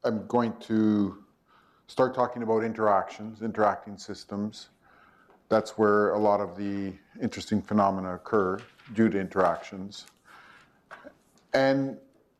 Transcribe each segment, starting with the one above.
I'm going to start talking about interactions, interacting systems. That's where a lot of the interesting phenomena occur due to interactions. And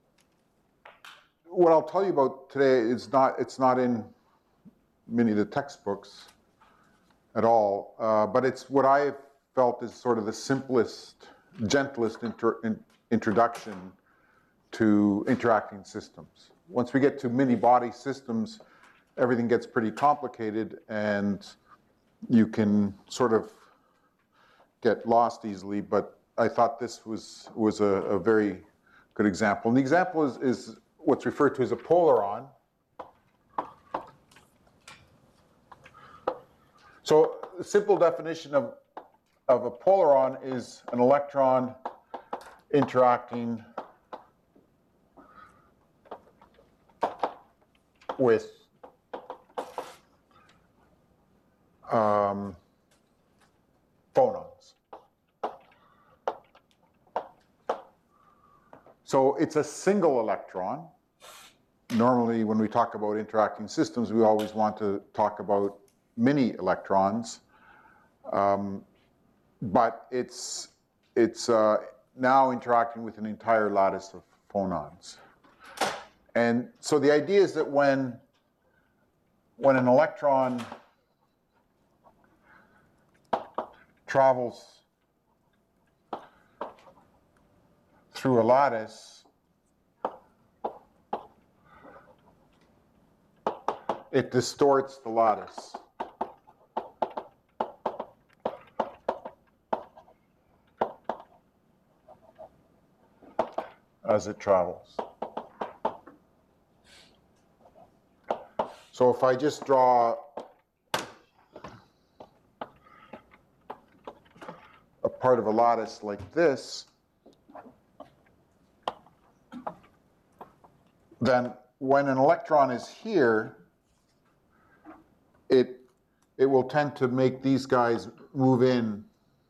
what I'll tell you about today is it's not in many of the textbooks at all, but it's what I have felt is sort of the simplest, gentlest introduction to interacting systems. Once we get to many-body systems, everything gets pretty complicated, and you can sort of get lost easily, but I thought this was a very good example. And the example is what's referred to as a polaron. So the simple definition of a polaron is an electron interacting with phonons. So it's a single electron. Normally, when we talk about interacting systems, we always want to talk about many electrons, but it's now interacting with an entire lattice of phonons. And so the idea is that when an electron travels through a lattice, it distorts the lattice. As it travels. So if I just draw a part of a lattice like this, then when an electron is here, it will tend to make these guys move in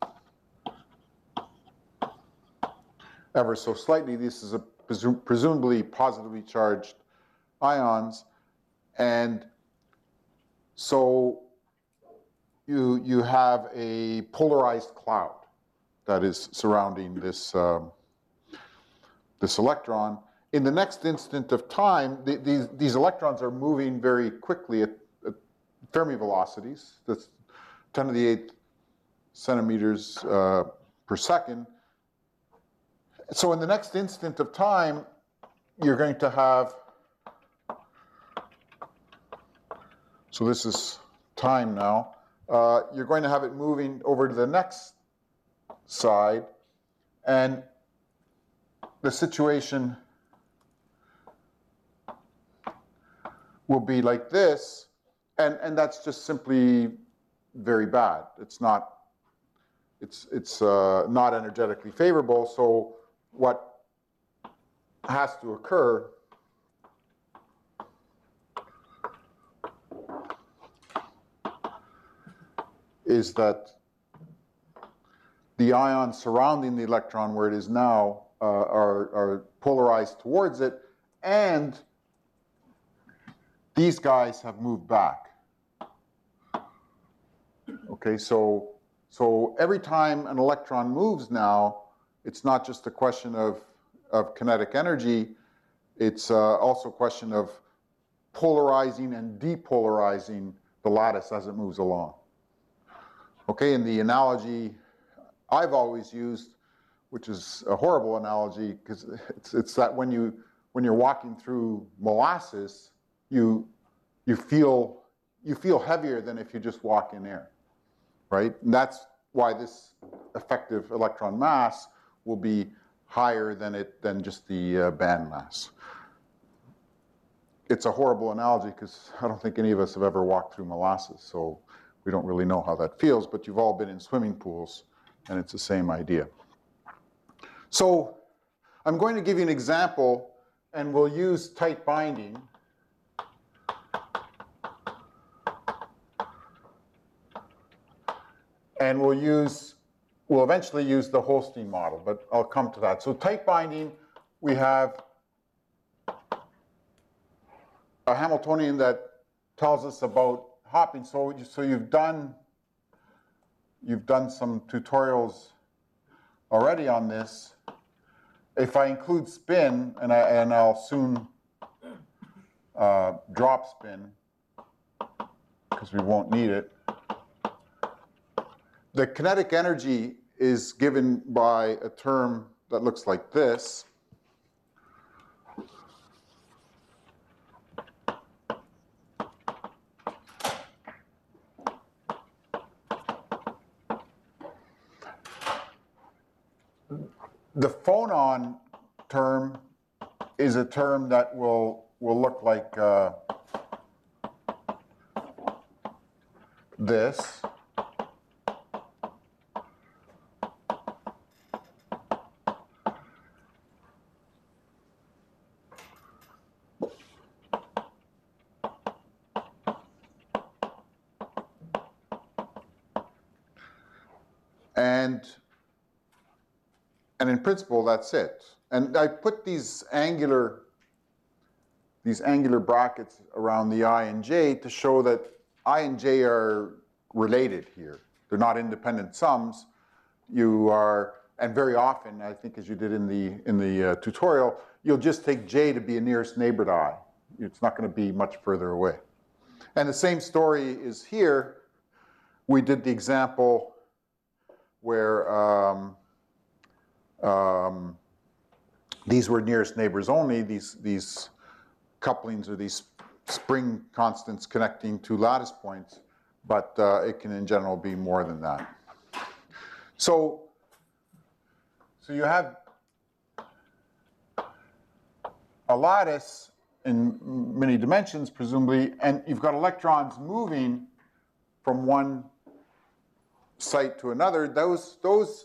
ever so slightly. This is presumably positively charged ions, and so you have a polarized cloud that is surrounding this this electron. In the next instant of time, these electrons are moving very quickly at Fermi velocities. That's 10 to the 8th centimeters per second. So in the next instant of time, you're going to have, so this is time now, you're going to have it moving over to the next side, and the situation will be like this, and that's just simply very bad. It's not energetically favorable, so what has to occur is that the ions surrounding the electron where it is now are polarized towards it, and these guys have moved back. Okay, so every time an electron moves now, it's not just a question of kinetic energy, it's also a question of polarizing and depolarizing the lattice as it moves along. Okay, and the analogy I've always used, which is a horrible analogy, because it's that when you're walking through molasses, you feel heavier than if you just walk in air, right? And that's why this effective electron mass will be higher than just the band mass. It's a horrible analogy because I don't think any of us have ever walked through molasses, so we don't really know how that feels, but you've all been in swimming pools, and it's the same idea. So I'm going to give you an example, and we'll use tight binding. And we'll eventually use the Holstein model, but I'll come to that. So tight binding, we have a Hamiltonian that tells us about hopping. So you've done some tutorials already on this. If I include spin, and I'll soon drop spin because we won't need it. The kinetic energy is given by a term that looks like this. The phonon term is a term that will look like this. And in principle, that's it. And I put these angular brackets around the I and j to show that I and j are related here. They're not independent sums. You are, and very often, I think as you did in the tutorial, you'll just take j to be a nearest neighbored I. It's not going to be much further away. And the same story is here. We did the example where these were nearest neighbors only, these couplings or these spring constants connecting two lattice points, but it can in general be more than that. So you have a lattice in many dimensions, presumably, and you've got electrons moving from one site to another. Those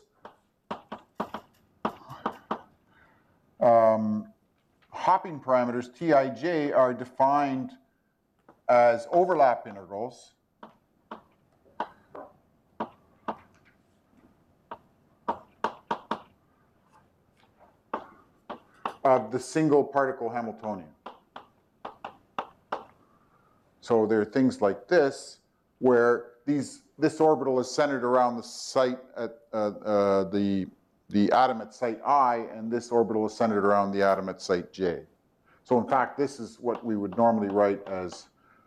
hopping parameters, Tij, are defined as overlap integrals of the single particle Hamiltonian. So there are things like this, where this orbital is centered around the site at the atom at site I, and this orbital is centered around the atom at site j. So in fact, this is what we would normally write as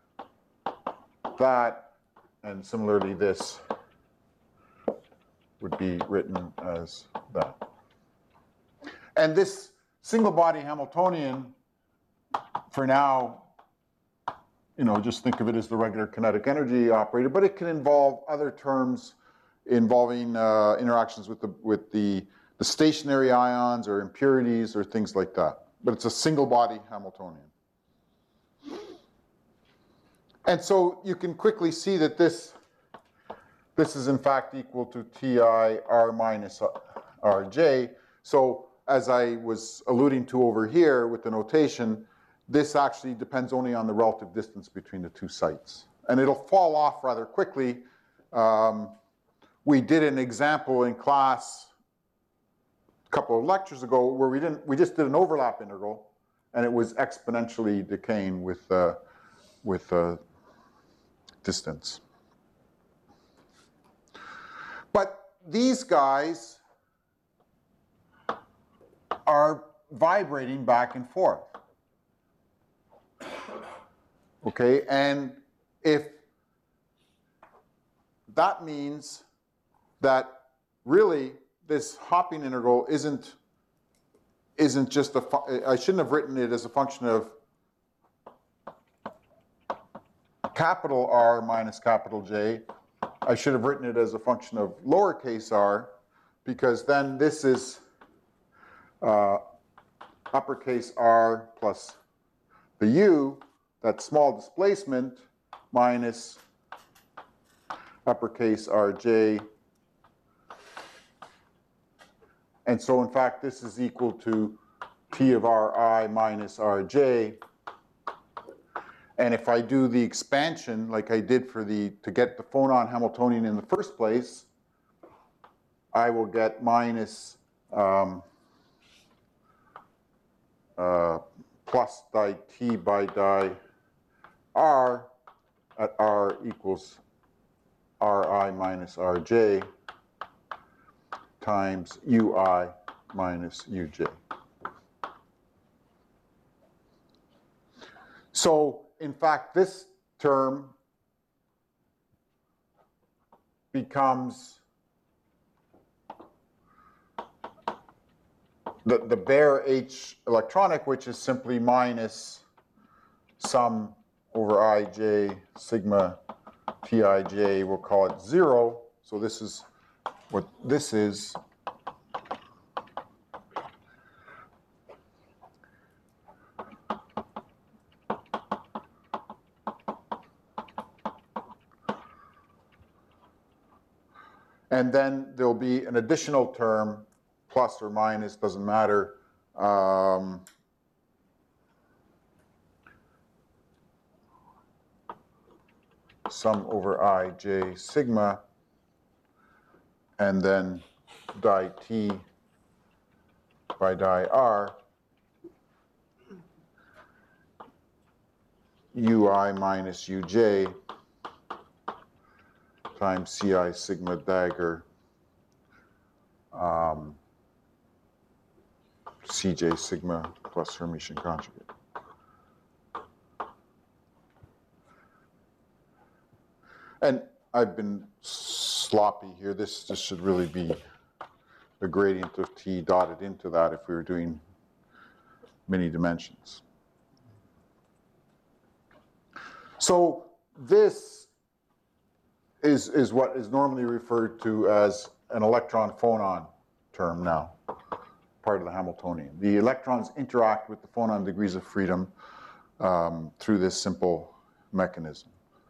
that, and similarly this would be written as that. And this single body Hamiltonian, for now, just think of it as the regular kinetic energy operator, but it can involve other terms involving interactions with the stationary ions or impurities or things like that. But it's a single body Hamiltonian. And so you can quickly see that this is in fact equal to Ti r minus rj. So as I was alluding to over here with the notation, this actually depends only on the relative distance between the two sites. And it'll fall off rather quickly. We did an example in class a couple of lectures ago where we just did an overlap integral, and it was exponentially decaying with distance. But these guys are vibrating back and forth. Okay, and if that means that really this hopping integral isn't just I shouldn't have written it as a function of capital R minus capital J. I should have written it as a function of lowercase r, because then this is uppercase R plus the U, that small displacement, minus uppercase RJ. And so in fact this is equal to T of Ri minus Rj. And if I do the expansion like I did to get the phonon Hamiltonian in the first place, I will get minus plus di T by di R at R equals Ri minus Rj times Ui minus Uj. So, in fact, this term becomes the bare H electronic, which is simply minus sum over ij sigma Tij, we'll call it 0. So this is what this is. And then there'll be an additional term, plus or minus, doesn't matter. Sum over ij sigma, and then di t by di r, ui minus uj times ci sigma dagger cj sigma plus Hermitian conjugate. And I've been sloppy here. This should really be the gradient of t dotted into that if we were doing many dimensions. So this is what is normally referred to as an electron-phonon term now, part of the Hamiltonian. The electrons interact with the phonon degrees of freedom through this simple mechanism.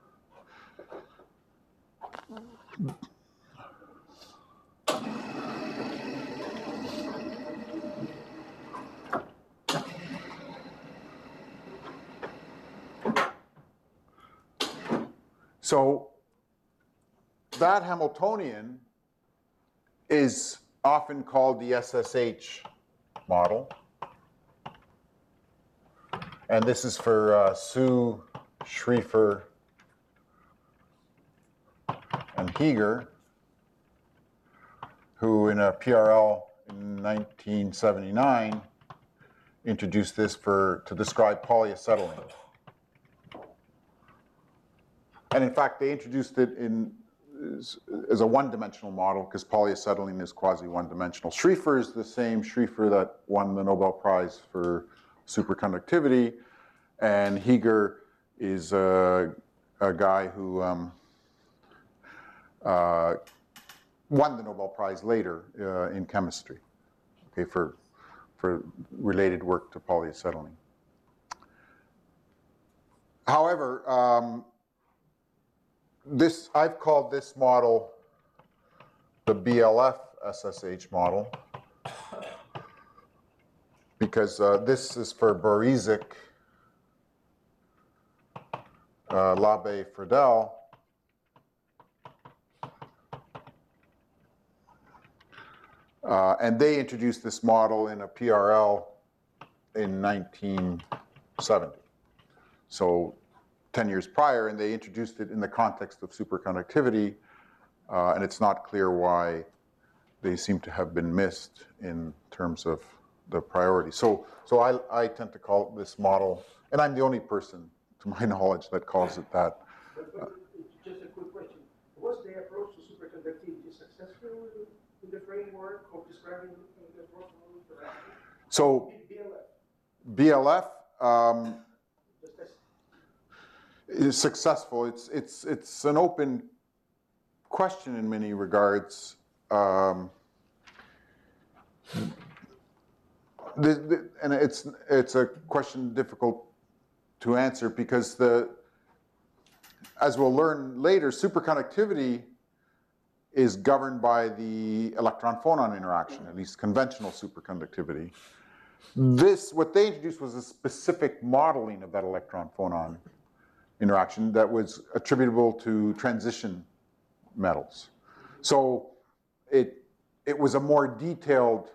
So that Hamiltonian is often called the SSH model. And this is for Su, Schrieffer, and Heeger, who in a PRL in 1979 introduced this to describe polyacetylene. And in fact, they introduced it as a one-dimensional model because polyacetylene is quasi-one-dimensional. Schrieffer is the same Schrieffer that won the Nobel Prize for superconductivity, and Heeger is a guy who won the Nobel Prize later in chemistry, okay, for related work to polyacetylene. However, I've called this model the BLF SSH model because this is for Borysic, Labe, Friedel, and they introduced this model in a PRL in 1970. So 10 years prior, and they introduced it in the context of superconductivity, and it's not clear why they seem to have been missed in terms of the priority. So I tend to call this model, and I'm the only person, to my knowledge, that calls it that. Just a quick question. Was the approach to superconductivity successful in the framework of describing the Rossmann interaction? So BLF is successful. It's an open question in many regards. And it's a question difficult to answer because as we'll learn later, superconductivity is governed by the electron-phonon interaction, at least conventional superconductivity. What they introduced was a specific modeling of that electron-phonon interaction that was attributable to transition metals. So it was a more detailed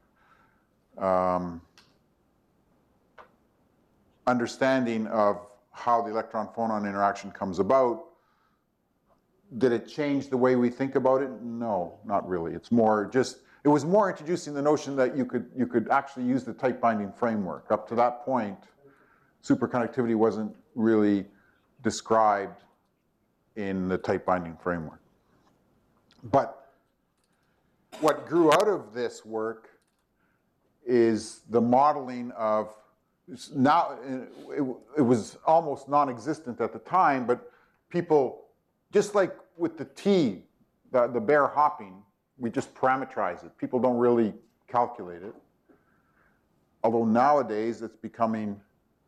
understanding of how the electron-phonon interaction comes about. Did it change the way we think about it? No, not really. It's more just, it was more introducing the notion that you could actually use the tight binding framework. Up to that point, superconductivity wasn't really described in the tight binding framework. But what grew out of this work is the modeling of, now it was almost non-existent at the time, but people, just like with the T, the Baire hopping, we just parameterize it. People don't really calculate it. Although nowadays it's becoming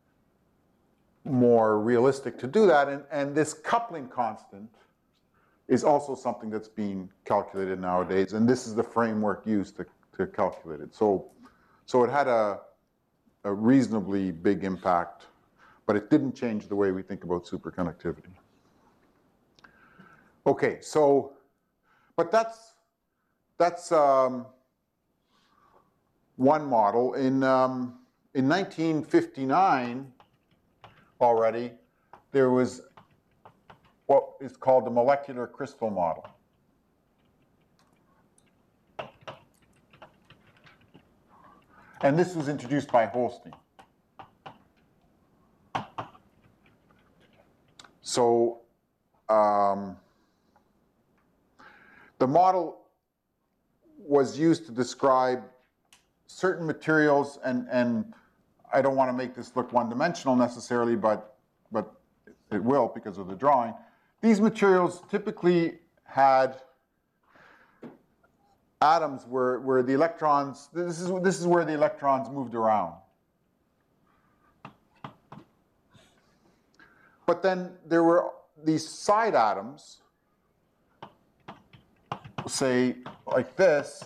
more realistic to do that, and this coupling constant is also something that's being calculated nowadays, and this is the framework used to calculate it. So it had a reasonably big impact, but it didn't change the way we think about superconductivity. Okay, so, but that's one model. In 1959 already, there was what is called the molecular crystal model. And this was introduced by Holstein. So the model was used to describe certain materials, and I don't want to make this look one-dimensional necessarily, but it will because of the drawing. These materials typically had atoms where the electrons, this is where the electrons moved around. But then there were these side atoms, say like this,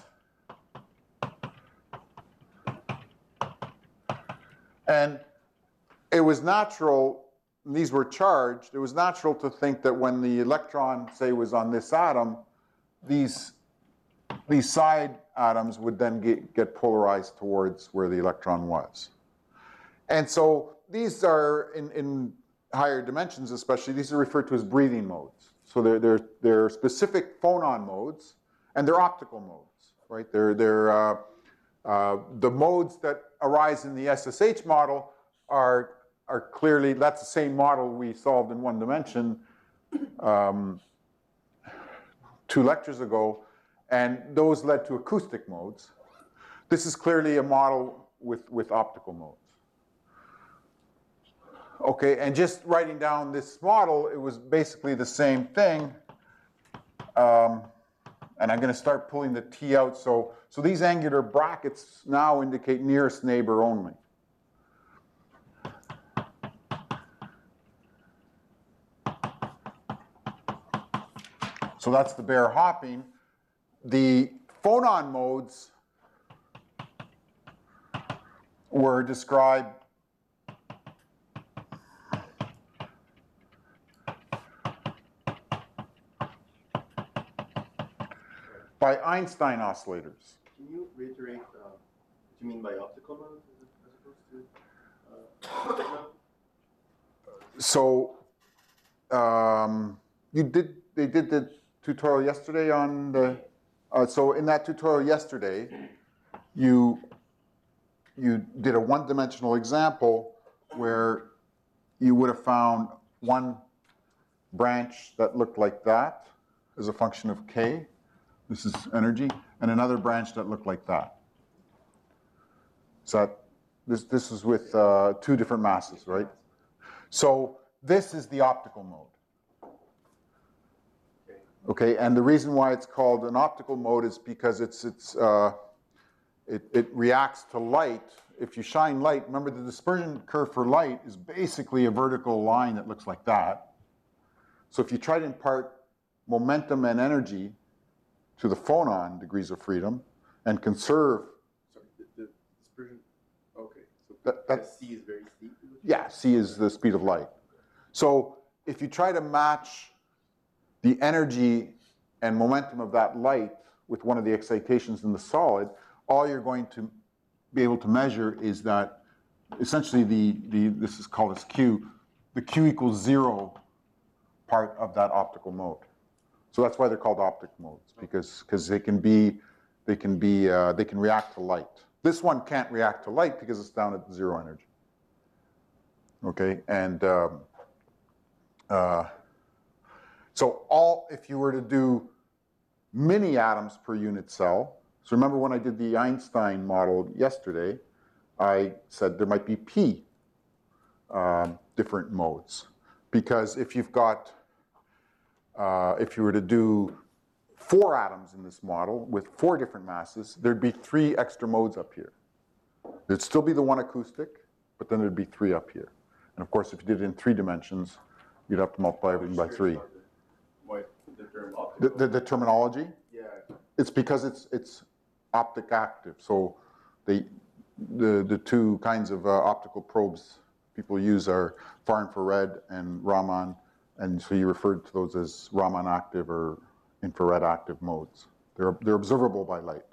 and it was natural, these were charged, it was natural to think that when the electron, say, was on this atom, these side atoms would then get polarized towards where the electron was. And so these are, in higher dimensions especially, these are referred to as breathing modes. So they're specific phonon modes, and they're optical modes, right? They're the modes that arise in the SSH model are clearly, that's the same model we solved in one dimension 2 lectures ago, and those led to acoustic modes. This is clearly a model with optical modes. Okay, and just writing down this model, it was basically the same thing. And I'm going to start pulling the T out. So these angular brackets now indicate nearest neighbor only. So that's the Baire hopping. The phonon modes were described by Einstein oscillators. Can you reiterate what you mean by optical modes as opposed to signal? So they did the tutorial yesterday on the, so in that tutorial yesterday, you did a one-dimensional example where you would have found one branch that looked like that as a function of k. This is energy, and another branch that looked like that. So this is with 2 different masses, right? So this is the optical mode. Okay, and the reason why it's called an optical mode is because it reacts to light. If you shine light, remember the dispersion curve for light is basically a vertical line that looks like that. So if you try to impart momentum and energy to the phonon degrees of freedom and conserve. Sorry, the dispersion, okay. So that C is very steep? Yeah, C is the speed of light. So if you try to match the energy and momentum of that light with one of the excitations in the solid, all you're going to be able to measure is that essentially this is called as Q, the Q equals 0 part of that optical mode. So that's why they're called optic modes, because they can react to light. This one can't react to light because it's down at 0 energy. Okay, and so if you were to do many atoms per unit cell, so remember when I did the Einstein model yesterday, I said there might be p different modes, because if you've got if you were to do 4 atoms in this model with 4 different masses, there'd be 3 extra modes up here. There'd still be the one acoustic, but then there'd be 3 up here. And of course, if you did it in 3 dimensions, you'd have to multiply everything by 3. Why the term optical? The terminology? Yeah. It's because it's optic active. So the 2 kinds of optical probes people use are far infrared and Raman, and so you referred to those as Raman active or infrared active modes. They're observable by light.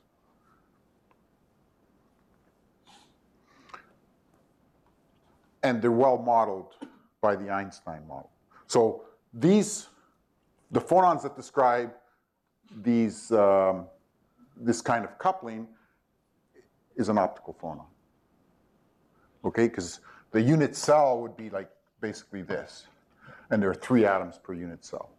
And they're well modeled by the Einstein model. So the phonons that describe this kind of coupling is an optical phonon. Okay, because the unit cell would be like basically this, and there are 3 atoms per unit cell.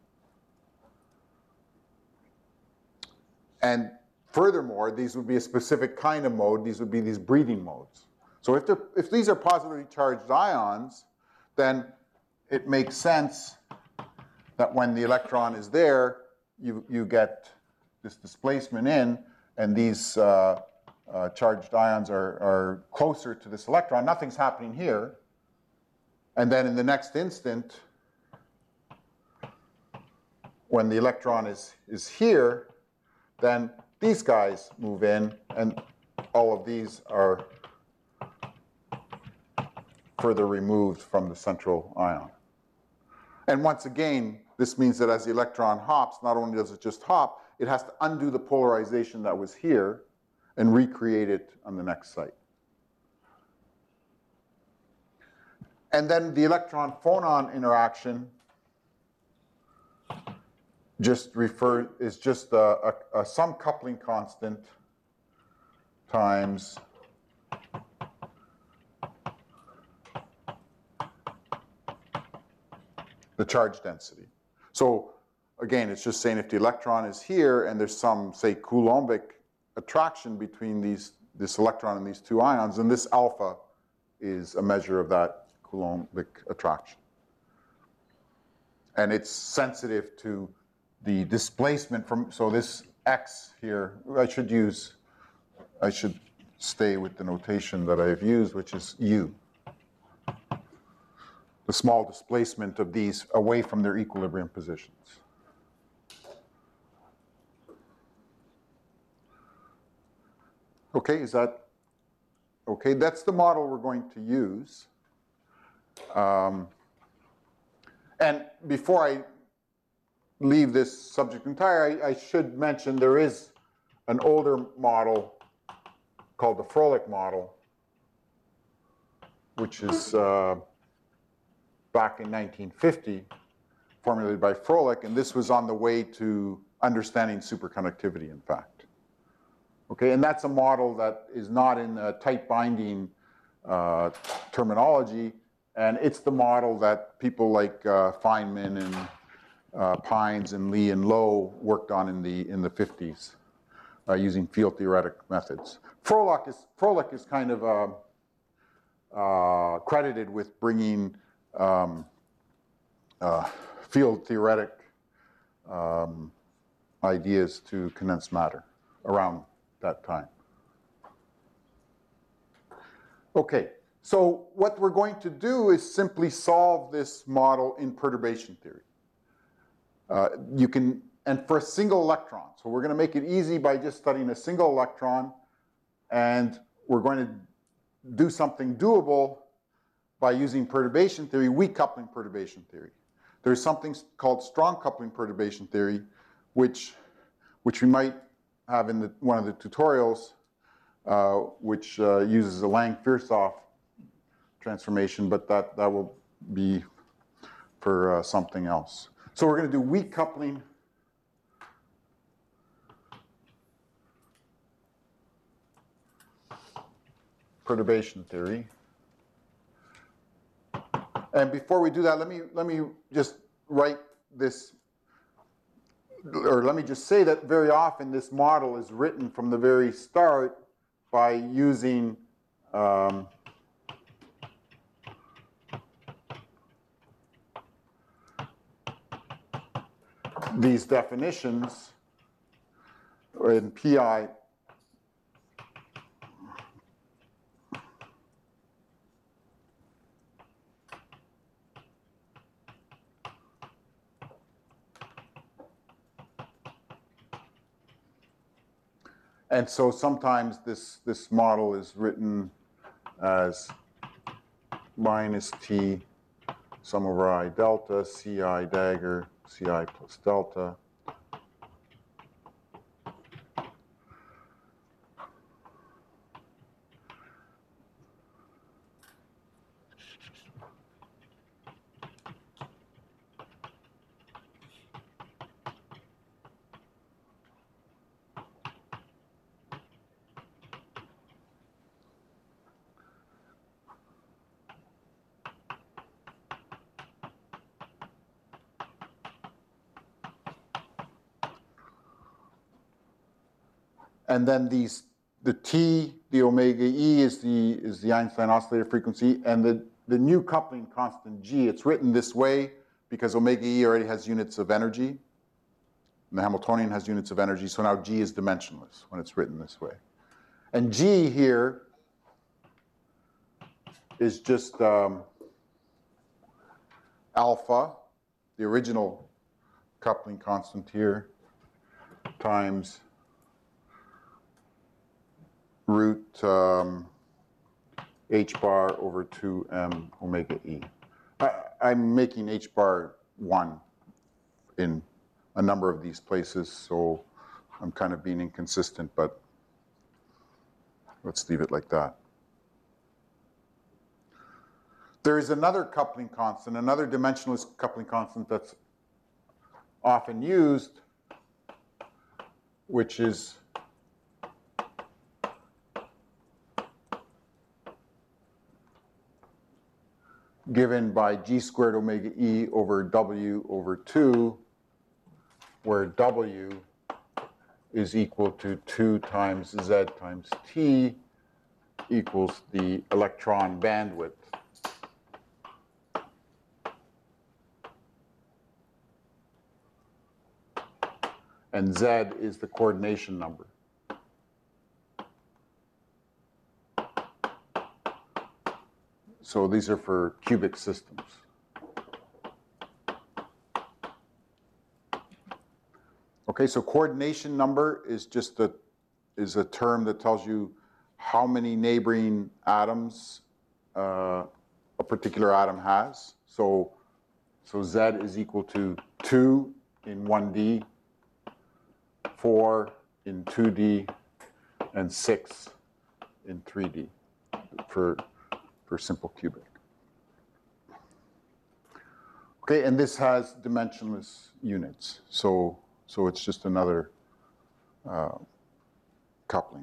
And furthermore, these would be a specific kind of mode. These would be these breathing modes. So if these are positively charged ions, then it makes sense that when the electron is there, you get this displacement in, and these charged ions are closer to this electron. Nothing's happening here. And then in the next instant, when the electron is here, then these guys move in, and all of these are further removed from the central ion. And once again, this means that as the electron hops, not only does it just hop, it has to undo the polarization that was here and recreate it on the next site. And then the electron-phonon interaction is just a some coupling constant times the charge density. So again, it's just saying if the electron is here and there's some, say, Coulombic attraction between this electron and these 2 ions, then this alpha is a measure of that Coulombic attraction. And it's sensitive to the displacement from, so this x here, I should stay with the notation that I've used, which is u. The small displacement of these away from their equilibrium positions. Okay, is that okay? That's the model we're going to use. And before I leave this subject entire, I should mention there is an older model called the Froelich model, which is back in 1950, formulated by Froelich, and this was on the way to understanding superconductivity, in fact. Okay, and that's a model that is not in a tight binding terminology, and it's the model that people like Feynman and Pines and Lee and Lowe worked on in the 50s using field theoretic methods. Froelich is kind of credited with bringing field theoretic ideas to condensed matter around that time. Okay, so what we're going to do is simply solve this model in perturbation theory. And for a single electron. So we're going to make it easy by just studying a single electron, and we're going to do something doable by using perturbation theory, weak coupling perturbation theory. There's something called strong coupling perturbation theory, which we might have in one of the tutorials, which uses a Lang-Firsov transformation, but that will be for something else. So we're going to do weak coupling. Perturbation theory. And before we do that, let me just write this, or let me just say that very often this model is written from the very start by using these definitions in PI. And so sometimes this model is written as minus T sum over I delta, CI dagger, CI plus delta. And then the T, the omega E is the Einstein oscillator frequency, and the new coupling constant G, it's written this way because omega E already has units of energy, and the Hamiltonian has units of energy, so now G is dimensionless when it's written this way. And G here is just alpha, the original coupling constant here, times root h bar over 2m omega e. I'm making h bar 1 in a number of these places, so I'm kind of being inconsistent, but let's leave it like that. There is another coupling constant, another dimensionless coupling constant that's often used, which is given by g squared omega e over w over 2, where w is equal to 2 times z times t equals the electron bandwidth. And z is the coordination number. So these are for cubic systems. Okay, so coordination number is just a term that tells you how many neighboring atoms a particular atom has. So z is equal to 2 in 1D, 4 in 2D, and 6 in 3D for simple cubic. Okay, and this has dimensionless units, so it's just another coupling.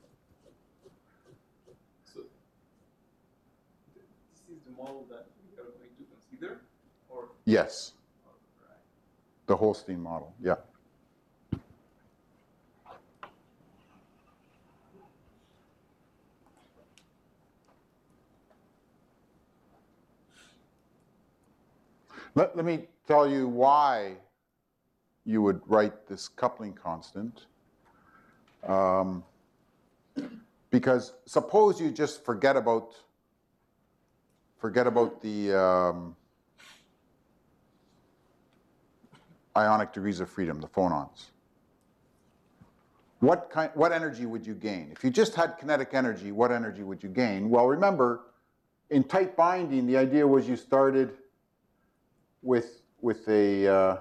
So this is the model that we are going to consider, or? Yes, Right. the Holstein model, yeah. Let me tell you why you would write this coupling constant. Because suppose you just forget about the ionic degrees of freedom, the phonons. What energy would you gain? If you just had kinetic energy, what energy would you gain? Well, remember, in tight binding, the idea was you started with a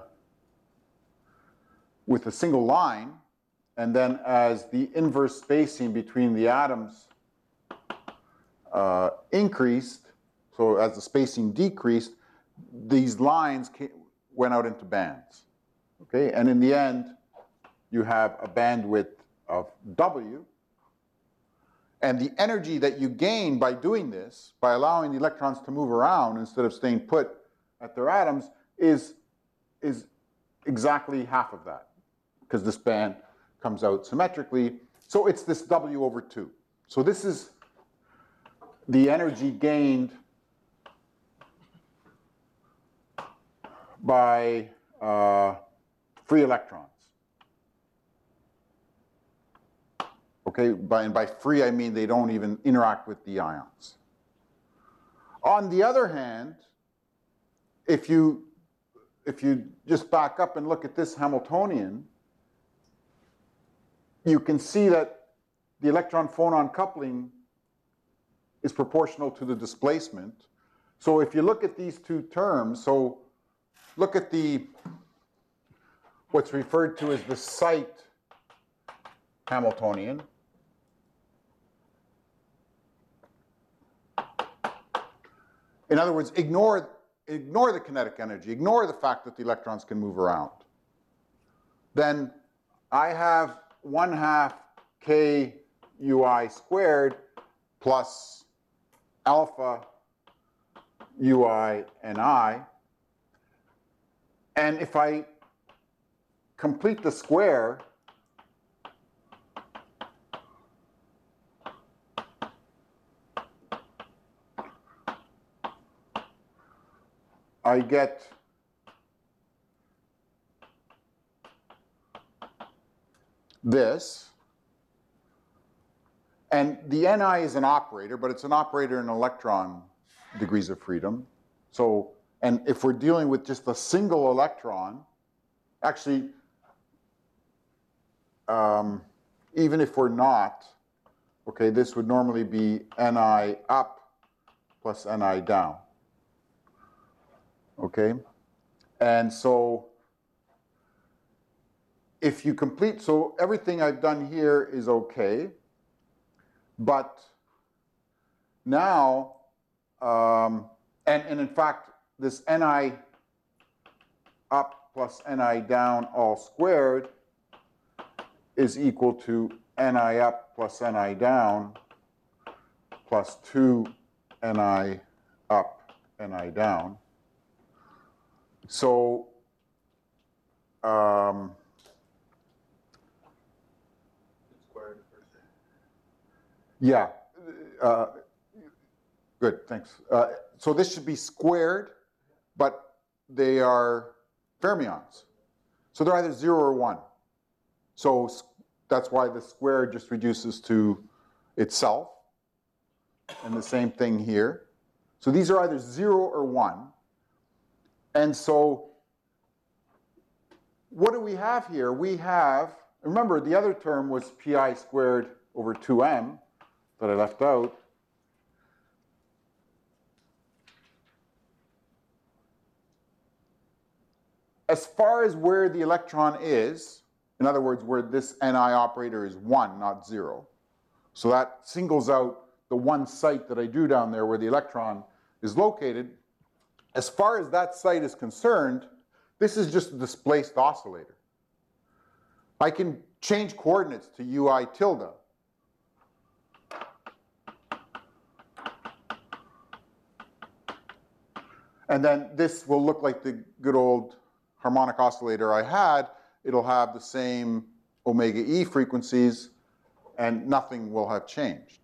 single line, and then as the inverse spacing between the atoms increased, so as the spacing decreased, these lines went out into bands. Okay, and in the end, you have a bandwidth of W. And the energy that you gain by doing this, by allowing the electrons to move around instead of staying put at their atoms, is exactly half of that, because this band comes out symmetrically. So it's this W over 2. So this is the energy gained by free electrons. Okay, and by free I mean they don't even interact with the ions. On the other hand, if you just back up and look at this Hamiltonian, you can see that the electron-phonon coupling is proportional to the displacement. So if you look at these two terms, so look at what's referred to as the site Hamiltonian. In other words, ignore the kinetic energy, ignore the fact that the electrons can move around. Then I have 1/2 k ui squared plus alpha ui ni. And if I complete the square, I get this. And the Ni is an operator, but it's an operator in electron degrees of freedom. So, and if we're dealing with just a single electron, actually, even if we're not, okay, this would normally be Ni up plus Ni down. Okay, and so if you complete, so everything I've done here is okay, but now, and in fact, this Ni up plus Ni down all squared is equal to Ni up plus Ni down plus 2 Ni up, Ni down. So, yeah, good, thanks. So this should be squared, but they are fermions. So they're either 0 or 1. So that's why the square just reduces to itself. And the same thing here. So these are either 0 or 1. And so what do we have here? We have, remember the other term was pi squared over 2m that I left out. As far as where the electron is, in other words, where this Ni operator is 1, not 0. So that singles out the one site that I drew down there where the electron is located. As far as that site is concerned, this is just a displaced oscillator. I can change coordinates to ui tilde. And then this will look like the good old harmonic oscillator I had. It'll have the same omega e frequencies, and nothing will have changed.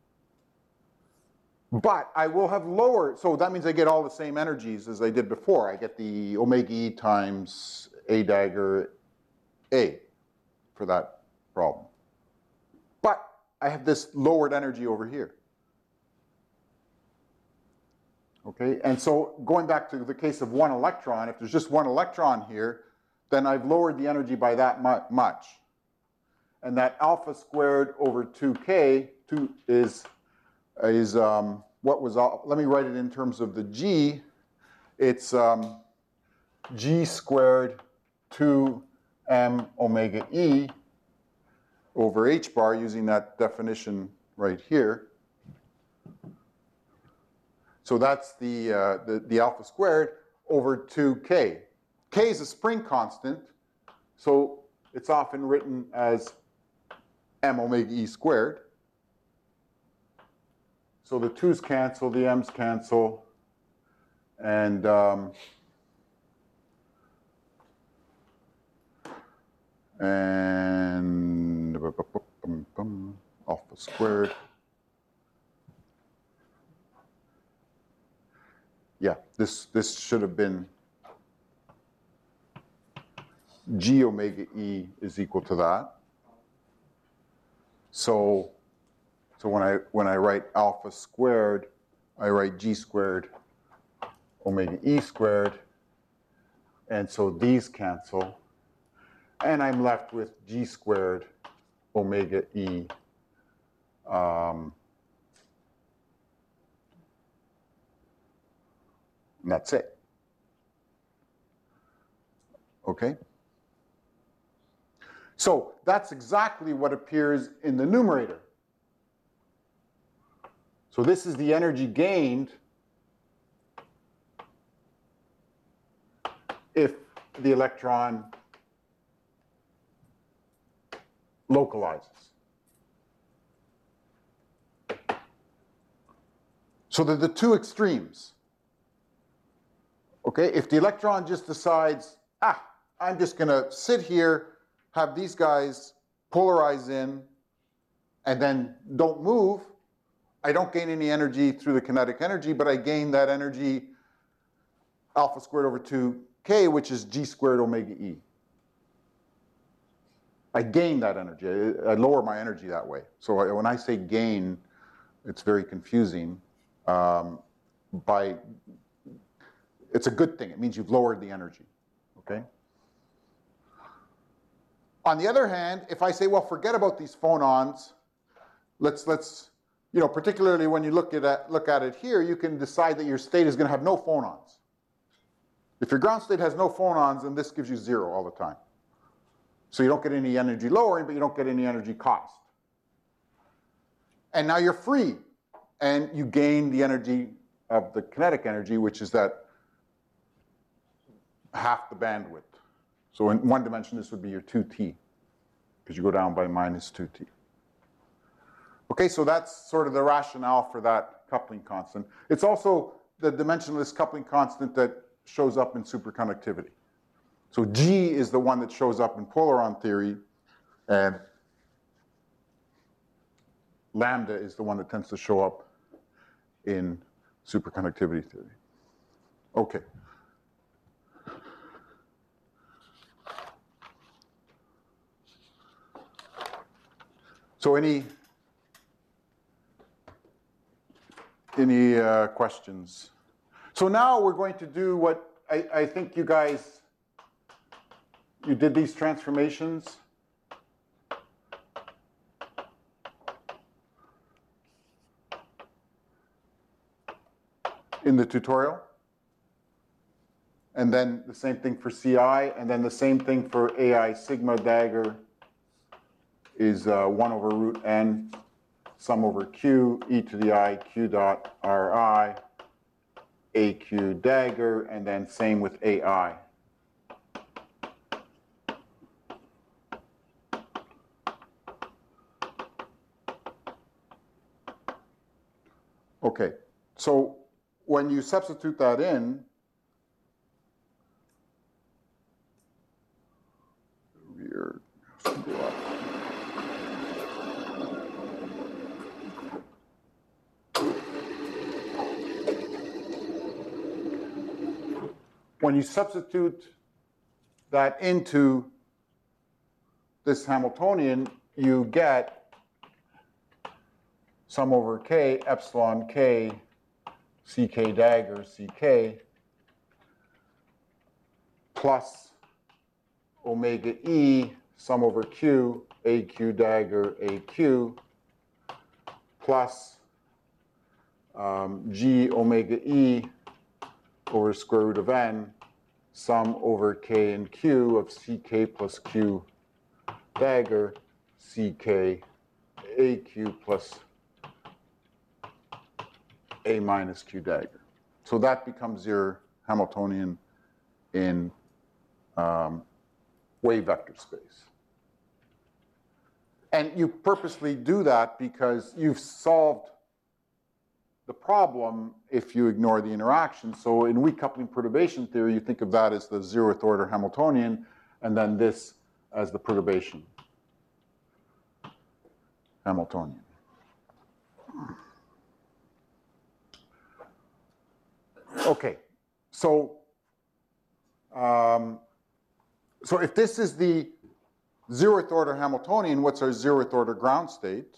But I will have lower, so that means I get all the same energies as I did before. I get the omega e times a dagger a for that problem. But I have this lowered energy over here. Okay, and so going back to the case of one electron, if there's just one electron here, then I've lowered the energy by that much. And that alpha squared over 2k is what was, let me write it in terms of the g. It's g squared 2m omega e over h bar, using that definition right here. So that's the alpha squared. over 2k. K is a spring constant, so it's often written as m omega e squared. So the 2's cancel, the m's cancel, and alpha squared. Yeah, this should have been g omega e is equal to that. So when I write alpha squared, I write g squared omega e squared, and so these cancel, and I'm left with g squared omega e and that's it. Okay? So that's exactly what appears in the numerator. So this is the energy gained if the electron localizes. So they're the two extremes. Okay, if the electron just decides, I'm just going to sit here, have these guys polarize in, and then don't move, I don't gain any energy through the kinetic energy, but I gain that energy alpha squared over 2k, which is g squared omega e. I gain that energy. I lower my energy that way. So when I say gain, it's very confusing. It's a good thing. It means you've lowered the energy. Okay? On the other hand, if I say, well, forget about these phonons, let's particularly when you look at it here, you can decide that your state is going to have no phonons. If your ground state has no phonons, then this gives you 0 all the time. So you don't get any energy lowering, but you don't get any energy cost. And now you're free, and you gain the energy of the kinetic energy, which is that half the bandwidth. So in one dimension, this would be your 2t, because you go down by minus 2t. Okay, so that's sort of the rationale for that coupling constant. It's also the dimensionless coupling constant that shows up in superconductivity. So G is the one that shows up in polaron theory, and lambda is the one that tends to show up in superconductivity theory. Okay. So any questions? So now we're going to do what I think you guys, you did these transformations. In the tutorial. And then the same thing for CI, and then the same thing for AI sigma dagger is 1 over root n sum over q e to the I q dot ri aq dagger, and then same with AI. Okay, so when you substitute that in, when you substitute that into this Hamiltonian, you get sum over k epsilon k ck dagger ck plus omega e sum over q aq dagger aq plus g omega e over square root of n sum over k and q of ck plus q dagger ck aq plus a minus q dagger. So that becomes your Hamiltonian in wave vector space. And you purposely do that because you've solved the problem if you ignore the interaction. So in weak coupling perturbation theory, you think of that as the 0th order Hamiltonian, and then this as the perturbation Hamiltonian. Okay, so so if this is the 0th order Hamiltonian, what's our 0th order ground state?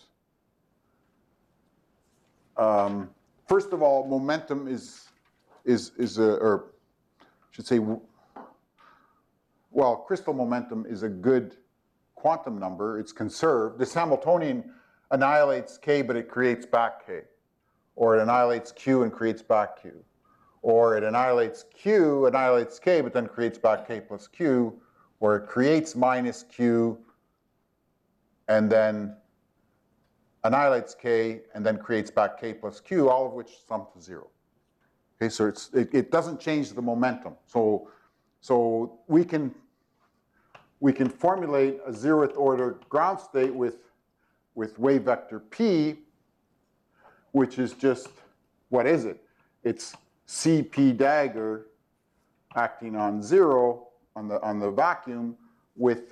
First of all, momentum is or I should say, well, crystal momentum is a good quantum number. It's conserved. This Hamiltonian annihilates K, but it creates back K. Or it annihilates Q and creates back Q. Or it annihilates Q, annihilates K, but then creates back K plus Q. Or it creates minus Q and then annihilates K and then creates back K plus Q, all of which sum to 0. Okay, so it doesn't change the momentum. So we can formulate a 0th order ground state with wave vector P, which is just, what is it? It's CP dagger acting on 0 on the vacuum with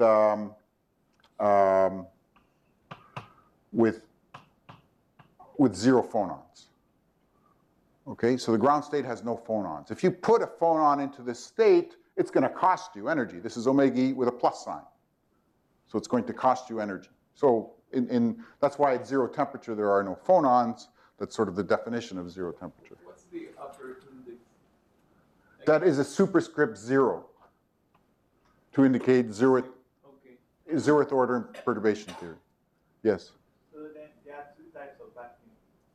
zero phonons. Okay, so the ground state has no phonons. If you put a phonon into this state, it's going to cost you energy. This is omega E with a plus sign. So it's going to cost you energy. So that's why at 0 temperature there are no phonons. That's sort of the definition of 0 temperature. What's the upper index? That is a superscript 0 to indicate 0th order perturbation theory. Yes? So then there are two types of vacuum.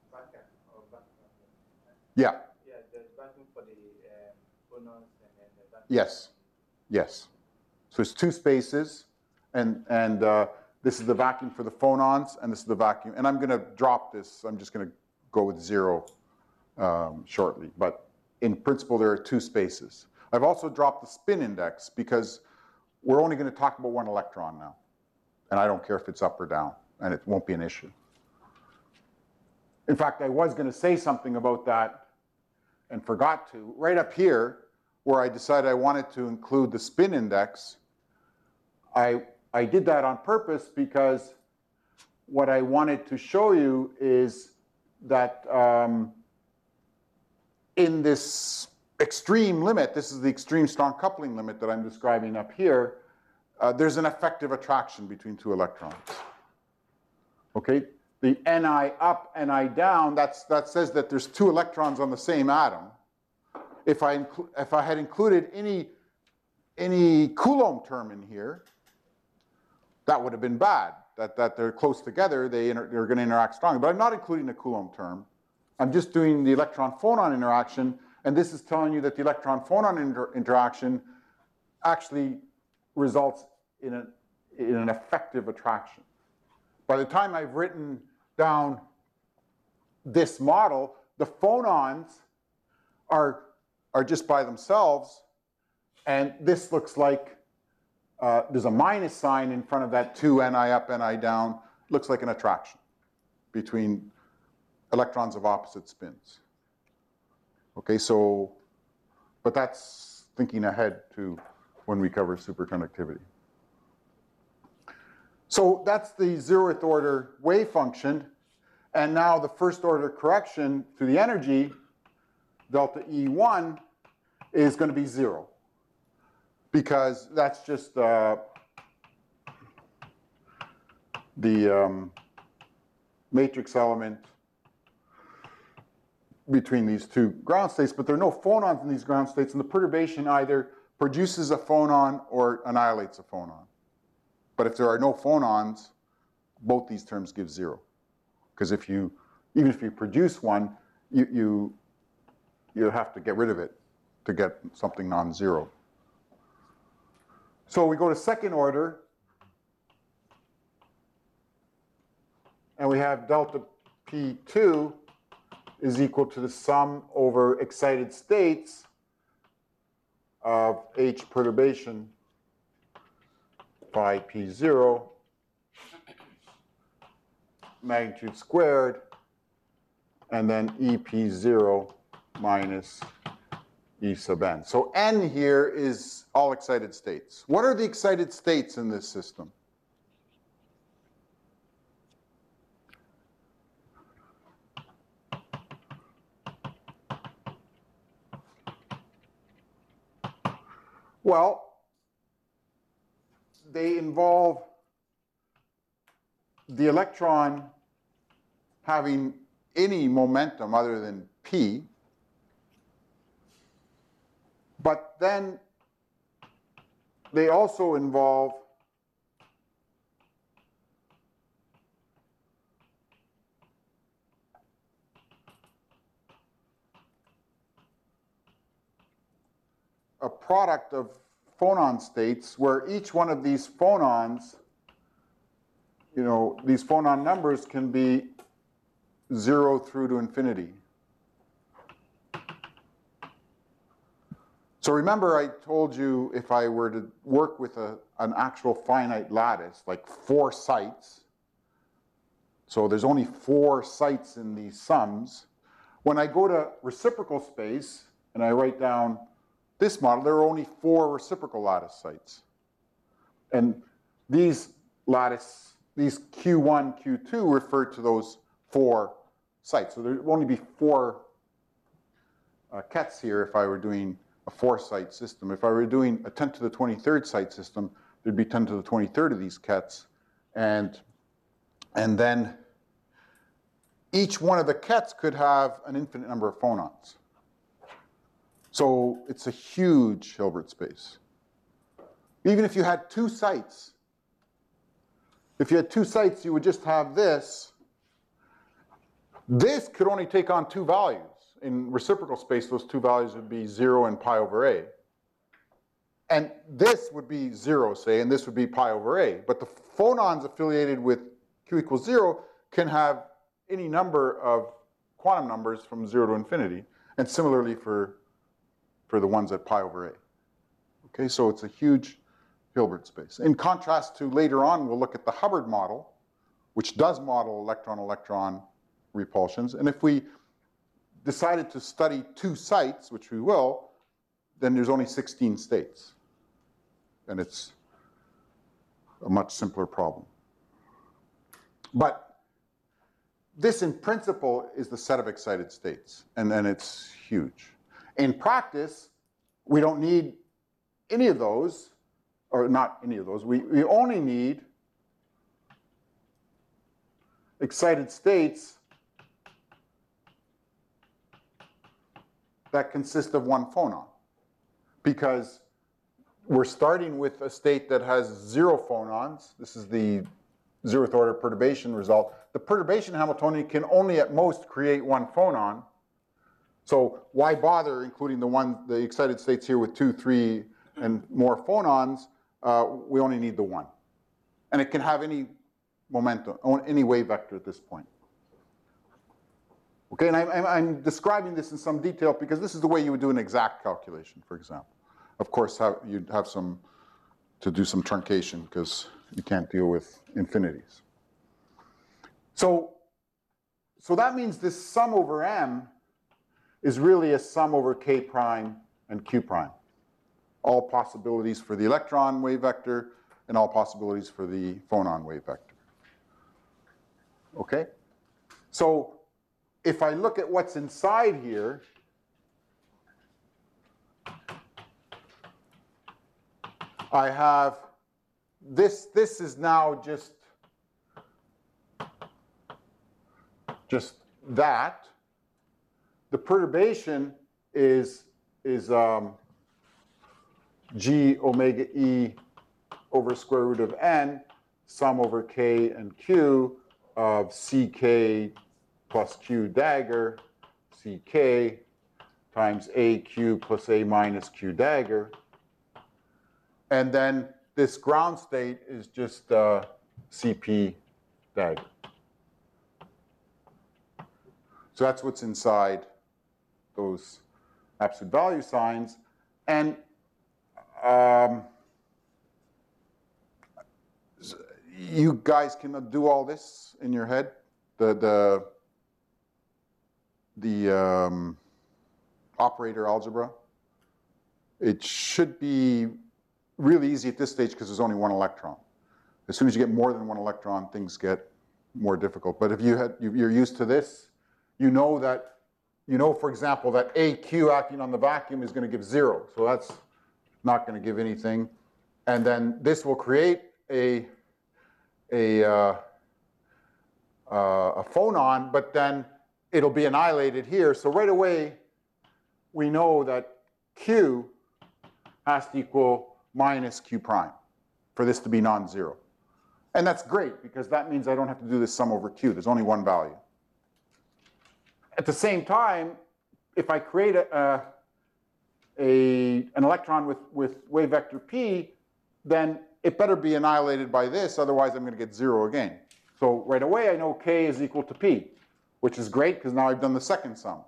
Yeah. Yeah, there's vacuum for the phonons and then the vacuum. Yes. Yes. So it's two spaces, and this is the vacuum for the phonons, and this is the vacuum. And I'm going to drop this. I'm just going to go with 0 shortly. But in principle, there are two spaces. I've also dropped the spin index because we're only going to talk about one electron now. And I don't care if it's up or down, and it won't be an issue. In fact, I was going to say something about that and forgot to. Right up here, where I decided I wanted to include the spin index, I did that on purpose because what I wanted to show you is that in this extreme limit, this is the extreme strong coupling limit that I'm describing up here, there's an effective attraction between two electrons. Okay? The Ni up, Ni down, that says that there's two electrons on the same atom. If I had included any Coulomb term in here, that would have been bad. That they're close together, they're going to interact strongly. But I'm not including a Coulomb term. I'm just doing the electron-phonon interaction, and this is telling you that the electron-phonon interaction actually results in an effective attraction. By the time I've written down this model, the phonons are just by themselves, and this looks like there's a minus sign in front of that 2 Ni up, Ni down. Looks like an attraction between electrons of opposite spins. Okay, so, but that's thinking ahead to when we cover superconductivity. So that's the 0th order wave function. And now the first order correction to the energy, delta E1, is going to be 0. Because that's just the matrix element between these two ground states, but there are no phonons in these ground states, and the perturbation either produces a phonon or annihilates a phonon. But if there are no phonons, both these terms give 0. Because even if you produce one, you have to get rid of it to get something non-zero. So we go to second order, and we have delta P2 is equal to the sum over excited states of H perturbation phi p0 magnitude squared, and then EP0 minus E sub n. So n here is all excited states. What are the excited states in this system? Well, they involve the electron having any momentum other than p, but then they also involve a product of phonon states where each one of these phonons, you know, these phonon numbers can be 0 through to infinity. So remember I told you if I were to work with an actual finite lattice, like 4 sites, so there's only 4 sites in these sums. When I go to reciprocal space and I write down this model, there are only 4 reciprocal lattice sites. And these lattice, these Q1, Q2 refer to those 4 sites. So there will only be 4 kets here if I were doing a 4-site system. If I were doing a 10 to the 23rd site system, there'd be 10 to the 23rd of these kets. And then each one of the kets could have an infinite number of phonons. So it's a huge Hilbert space. Even if you had 2 sites, if you had 2 sites, you would just have this. This could only take on 2 values. In reciprocal space, those 2 values would be 0 and pi over a. And this would be 0, say, and this would be pi over a. But the phonons affiliated with q equals 0 can have any number of quantum numbers from 0 to infinity. And similarly for the ones at pi over a. Okay, so it's a huge Hilbert space. In contrast to later on, we'll look at the Hubbard model, which does model electron-electron repulsions. And if we decided to study 2 sites, which we will, then there's only 16 states. And it's a much simpler problem. But this, in principle, is the set of excited states. And then it's huge. In practice, we don't need any of those, or not any of those. We only need excited states that consist of 1 phonon. Because we're starting with a state that has 0 phonons. This is the 0th order perturbation result. The perturbation Hamiltonian can only at most create 1 phonon. So why bother including the excited states here with 2, 3, and more phonons? We only need the 1. And it can have any momentum, any wave vector at this point. Okay, and I'm describing this in some detail because this is the way you would do an exact calculation, for example. Of course, you'd have to do some truncation because you can't deal with infinities. So that means this sum over m is really a sum over k prime and q prime. All possibilities for the electron wave vector and all possibilities for the phonon wave vector. Okay? So if I look at what's inside here, I have this is now just that. The perturbation is g omega e over square root of n, sum over k and q of ck plus q dagger, ck times aq plus a minus q dagger. And then this ground state is just cp dagger. So that's what's inside those absolute value signs. And you guys can do all this in your head. The operator algebra. It should be really easy at this stage because there's only one electron. As soon as you get more than one electron, things get more difficult. But if you're used to this, you know, for example, that AQ acting on the vacuum is going to give 0. So that's not going to give anything. And then this will create a phonon, but then it'll be annihilated here. So right away, we know that Q has to equal minus Q prime for this to be non-zero. And that's great, because that means I don't have to do this sum over Q. There's only one value. At the same time, if I create an electron with wave vector P, then it better be annihilated by this, otherwise I'm going to get 0 again. So right away I know K is equal to P, which is great because now I've done the second sum.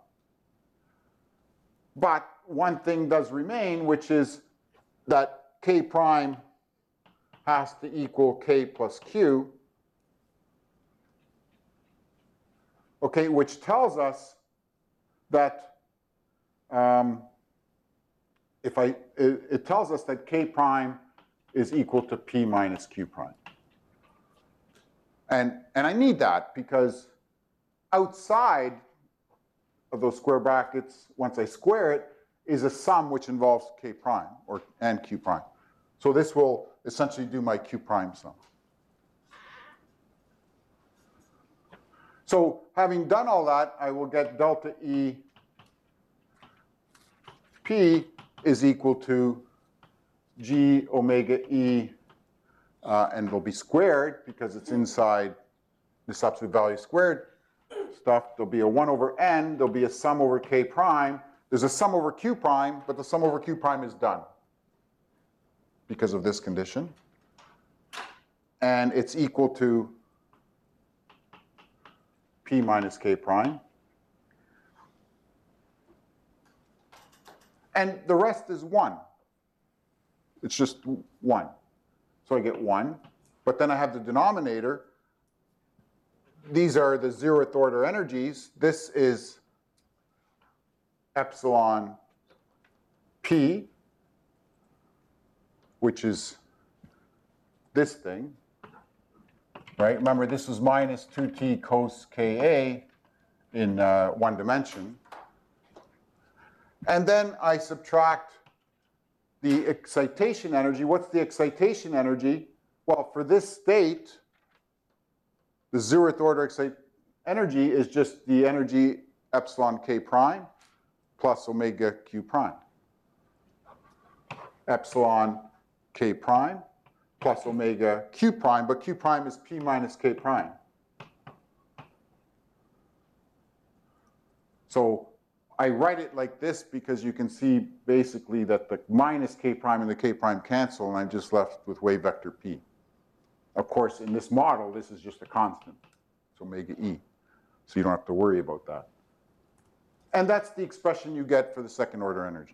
But one thing does remain, which is that K prime has to equal K plus Q, okay, which tells us that it tells us that K prime is equal to P minus Q prime. And I need that because outside of those square brackets, once I square it, is a sum which involves K prime and Q prime. So this will essentially do my Q prime sum. So having done all that, I will get delta E P is equal to G omega E, and it'll be squared because it's inside this absolute value squared stuff. There'll be a 1 over n, there'll be a sum over K prime. There's a sum over Q prime, but the sum over Q prime is done because of this condition. And it's equal to P minus K prime. And the rest is 1. It's just 1. So I get 1. But then I have the denominator. These are the 0th order energies. This is epsilon P, which is this thing, right? Remember, this was minus 2t cos Ka in one dimension. And then I subtract the excitation energy. What's the excitation energy? Well, for this state, the 0th order energy is just the energy epsilon K prime plus omega Q prime. Epsilon K prime plus omega Q prime, but Q prime is P minus K prime. So I write it like this because you can see basically that the minus K prime and the K prime cancel, and I'm just left with wave vector P. Of course, in this model, this is just a constant. It's omega E. So you don't have to worry about that. And that's the expression you get for the second order energy.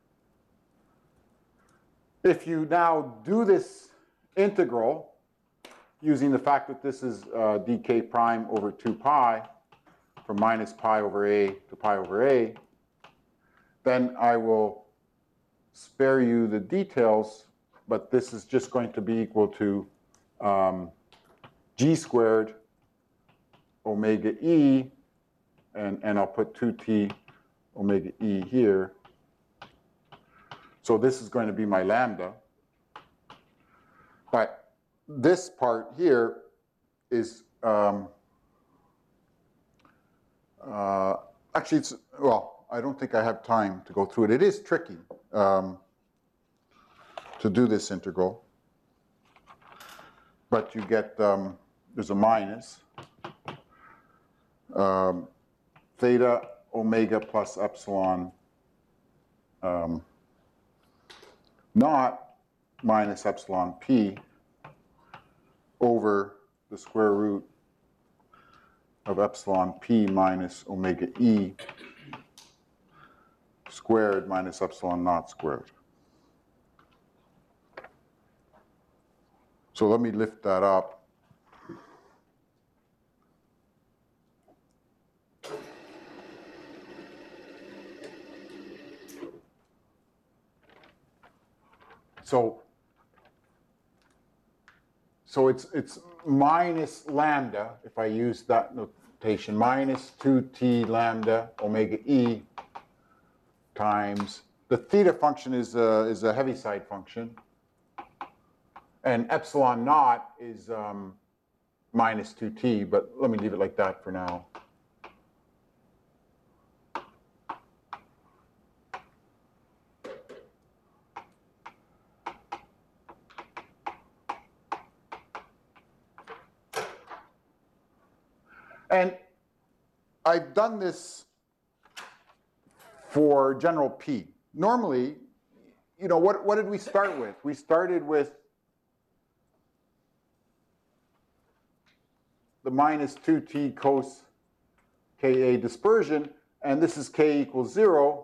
If you now do this integral using the fact that this is dk prime over 2 pi, from minus pi over a to pi over a, then I will spare you the details, but this is just going to be equal to g squared omega e, and I'll put 2t omega e here. So this is going to be my lambda. But this part here is actually, it's, well, I don't think I have time to go through it. It is tricky to do this integral. But you get, there's a minus. Theta omega plus epsilon naught minus epsilon p over the square root of epsilon p minus omega e squared minus epsilon naught squared. So let me lift that up. So it's minus lambda, if I use that notation, minus 2t lambda omega e times, the theta function is a Heaviside function, and epsilon naught is minus 2t, but let me leave it like that for now. And I've done this for general P. Normally, you know, what did we start with? We started with the minus 2t cos Ka dispersion, and this is K equals 0.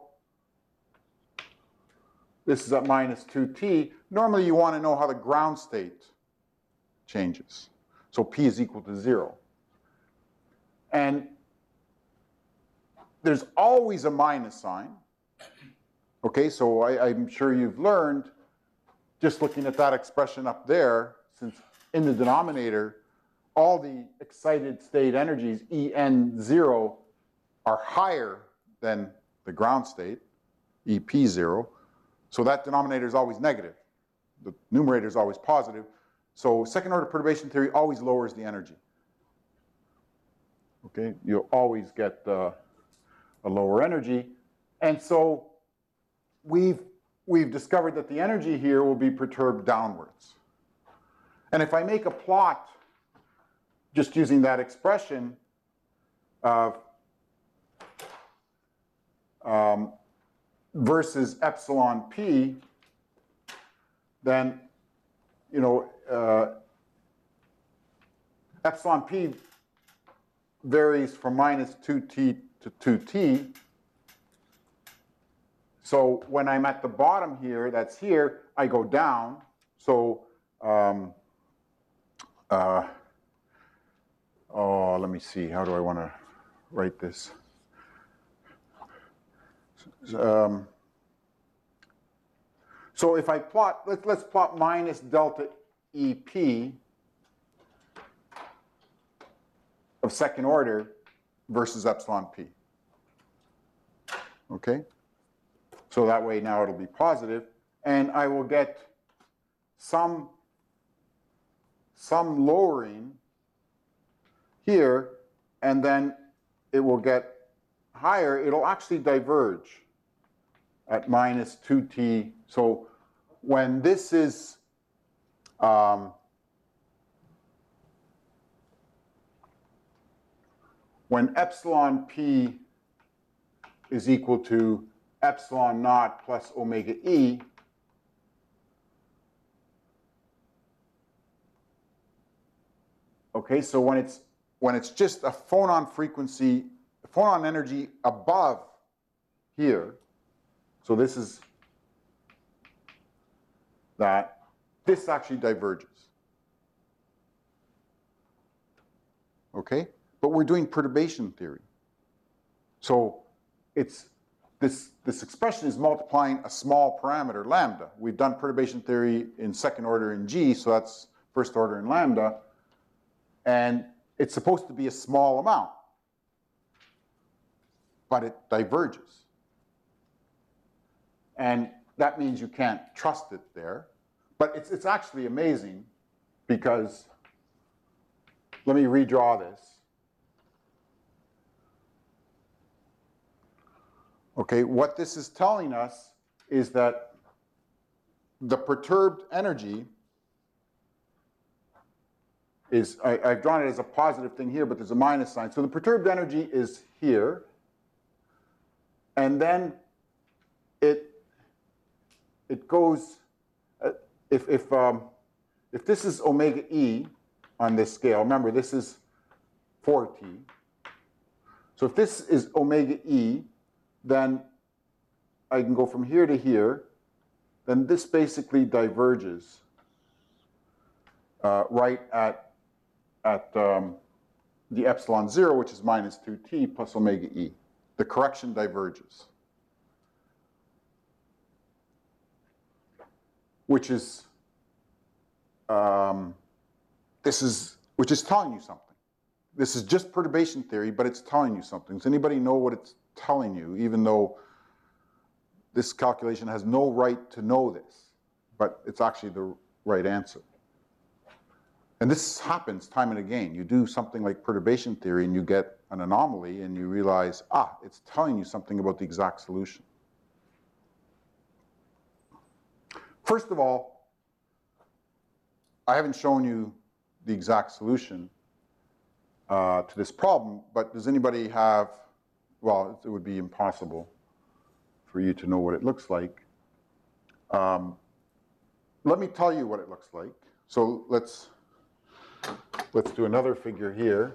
This is at minus 2t. Normally, you want to know how the ground state changes. So P is equal to 0. And there's always a minus sign. Okay, so I'm sure you've learned, just looking at that expression up there, since in the denominator, all the excited state energies, En0, are higher than the ground state, EP0. So that denominator is always negative. The numerator is always positive. So second order perturbation theory always lowers the energy. Okay, you'll always get a lower energy. And so we've discovered that the energy here will be perturbed downwards. And if I make a plot, just using that expression of versus epsilon p, then, you know, epsilon p varies from minus 2t to 2t. So when I'm at the bottom here, that's here, I go down. So, oh, let me see, how do I want to write this? So if I plot, let's plot minus delta EP of second order versus epsilon p. Okay? So that way now it'll be positive, and I will get some lowering here, and then it will get higher. It'll actually diverge at minus 2t. So when this is when epsilon p is equal to epsilon naught plus omega e, okay, so when it's just a phonon frequency, phonon energy above here, so this is that, this actually diverges. Okay? But we're doing perturbation theory. So it's this expression is multiplying a small parameter, lambda. We've done perturbation theory in second order in G, so that's first order in lambda. And it's supposed to be a small amount, but it diverges. And that means you can't trust it there. But it's actually amazing, because let me redraw this. Okay, what this is telling us is that the perturbed energy is, I've drawn it as a positive thing here, but there's a minus sign. So the perturbed energy is here, and then it goes, if this is omega e on this scale, remember this is 4t. So if this is omega e, then I can go from here to here. Then this basically diverges right at the epsilon 0, which is minus 2t plus omega e. The correction diverges, which is which is telling you something. This is just perturbation theory, but it's telling you something. Does anybody know what it's telling you, even though this calculation has no right to know this, but it's actually the right answer? And this happens time and again. You do something like perturbation theory and you get an anomaly and you realize, it's telling you something about the exact solution. First of all, I haven't shown you the exact solution to this problem, but does anybody have, well, it would be impossible for you to know what it looks like. Let me tell you what it looks like. So let's do another figure here.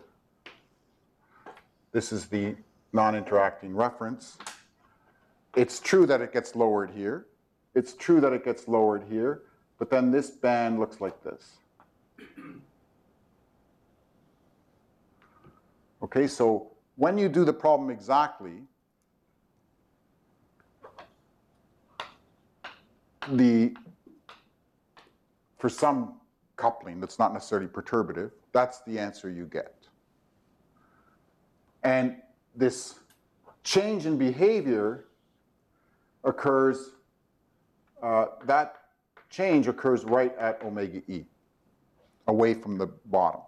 This is the non-interacting reference. It's true that it gets lowered here. It's true that it gets lowered here, but then this band looks like this. Okay, so when you do the problem exactly, for some coupling that's not necessarily perturbative, that's the answer you get. And this change in behavior occurs, that change occurs right at omega e, away from the bottom.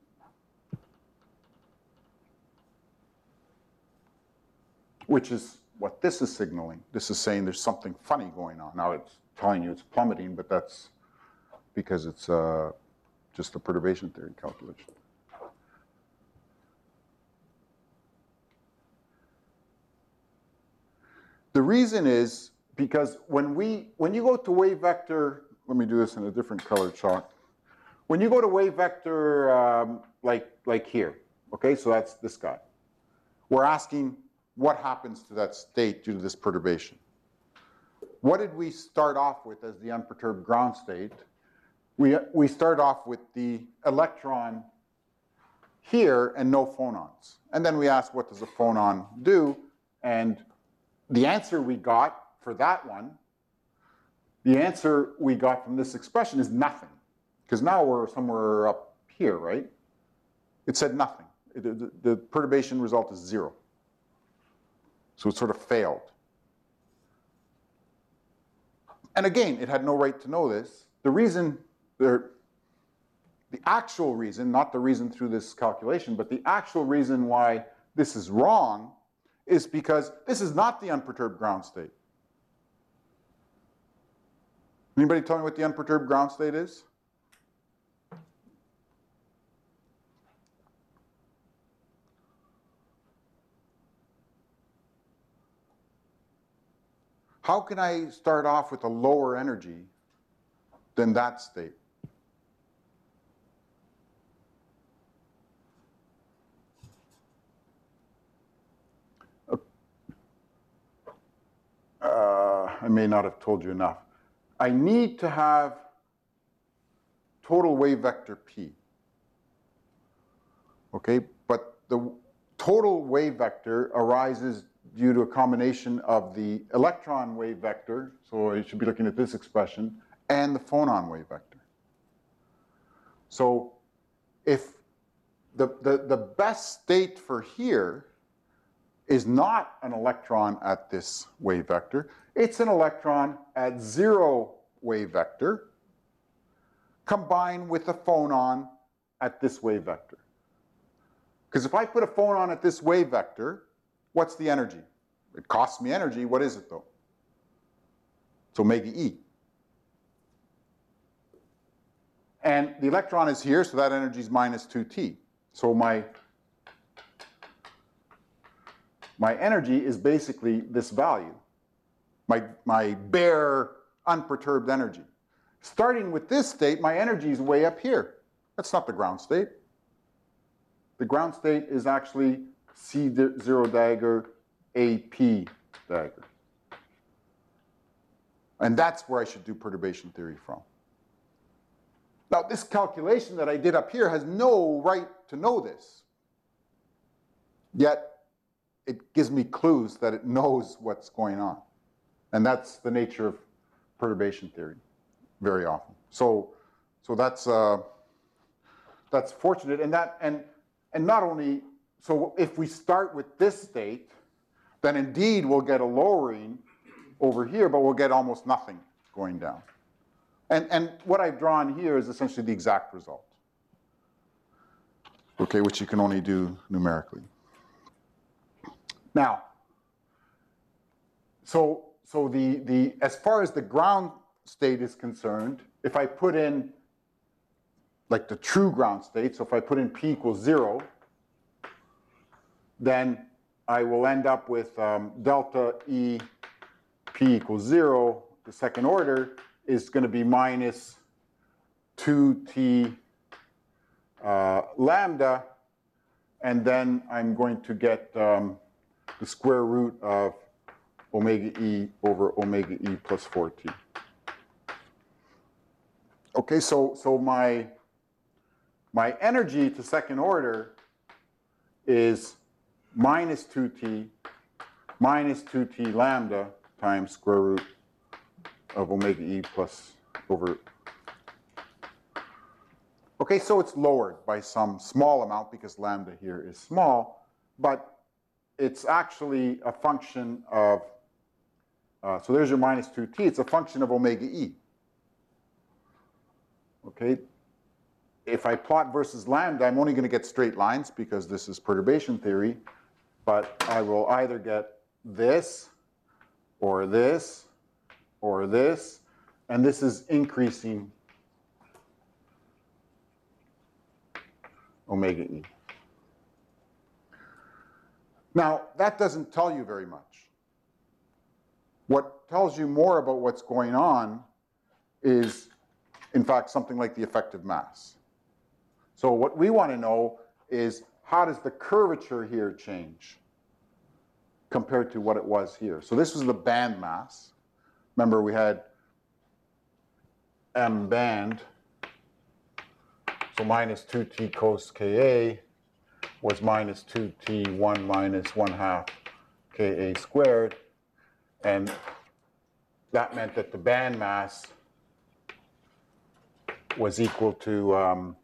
Which is what this is signaling. This is saying there's something funny going on. Now it's telling you it's plummeting, but that's because it's just a perturbation theory calculation. The reason is because when you go to wave vector, let me do this in a different color chalk. When you go to wave vector like here, okay, so that's this guy. We're asking what happens to that state due to this perturbation. What did we start off with as the unperturbed ground state? We start off with the electron here and no phonons. And then we ask, what does a phonon do? And the answer we got for that one, the answer we got from this expression is nothing. Because now we're somewhere up here, right? It said nothing. The perturbation result is 0. So it sort of failed. And again, it had no right to know this. The reason, the actual reason, not the reason through this calculation, but the actual reason why this is wrong is because this is not the unperturbed ground state. Anybody tell me what the unperturbed ground state is? How can I start off with a lower energy than that state? I may not have told you enough. I need to have total wave vector p. Okay, but the total wave vector arises due to a combination of the electron wave vector, so I should be looking at this expression, and the phonon wave vector. So if the best state for here is not an electron at this wave vector, it's an electron at 0 wave vector combined with a phonon at this wave vector. Because if I put a phonon at this wave vector, what's the energy? It costs me energy. What is it, though? It's omega e. And the electron is here, so that energy is minus 2t. So my energy is basically this value, my bare, unperturbed energy. Starting with this state, my energy is way up here. That's not the ground state. The ground state is actually C0 dagger, AP dagger. And that's where I should do perturbation theory from. Now, this calculation that I did up here has no right to know this. Yet, it gives me clues that it knows what's going on. And that's the nature of perturbation theory, very often. So that's fortunate. And not only, so if we start with this state, then indeed we'll get a lowering over here, but we'll get almost nothing going down. And what I've drawn here is essentially the exact result, okay, which you can only do numerically. Now, so as far as the ground state is concerned, if I put in like the true ground state, so if I put in p equals 0, then I will end up with delta E p equals 0, the second order, is going to be minus 2t lambda, and then I'm going to get the square root of omega e over omega e plus 4t. Okay, so my energy to second order is minus 2t lambda times square root of omega e plus over. Okay, so it's lowered by some small amount because lambda here is small, but it's actually a function of, so there's your minus 2t, it's a function of omega e. Okay, if I plot versus lambda, I'm only going to get straight lines because this is perturbation theory, but I will either get this, or this, or this, and this is increasing omega e. Now, that doesn't tell you very much. What tells you more about what's going on is, in fact, something like the effective mass. So what we want to know is, how does the curvature here change compared to what it was here? So this was the band mass. Remember, we had m band, so minus 2t cos Ka was minus 2t 1 minus 1/2 Ka squared, and that meant that the band mass was equal to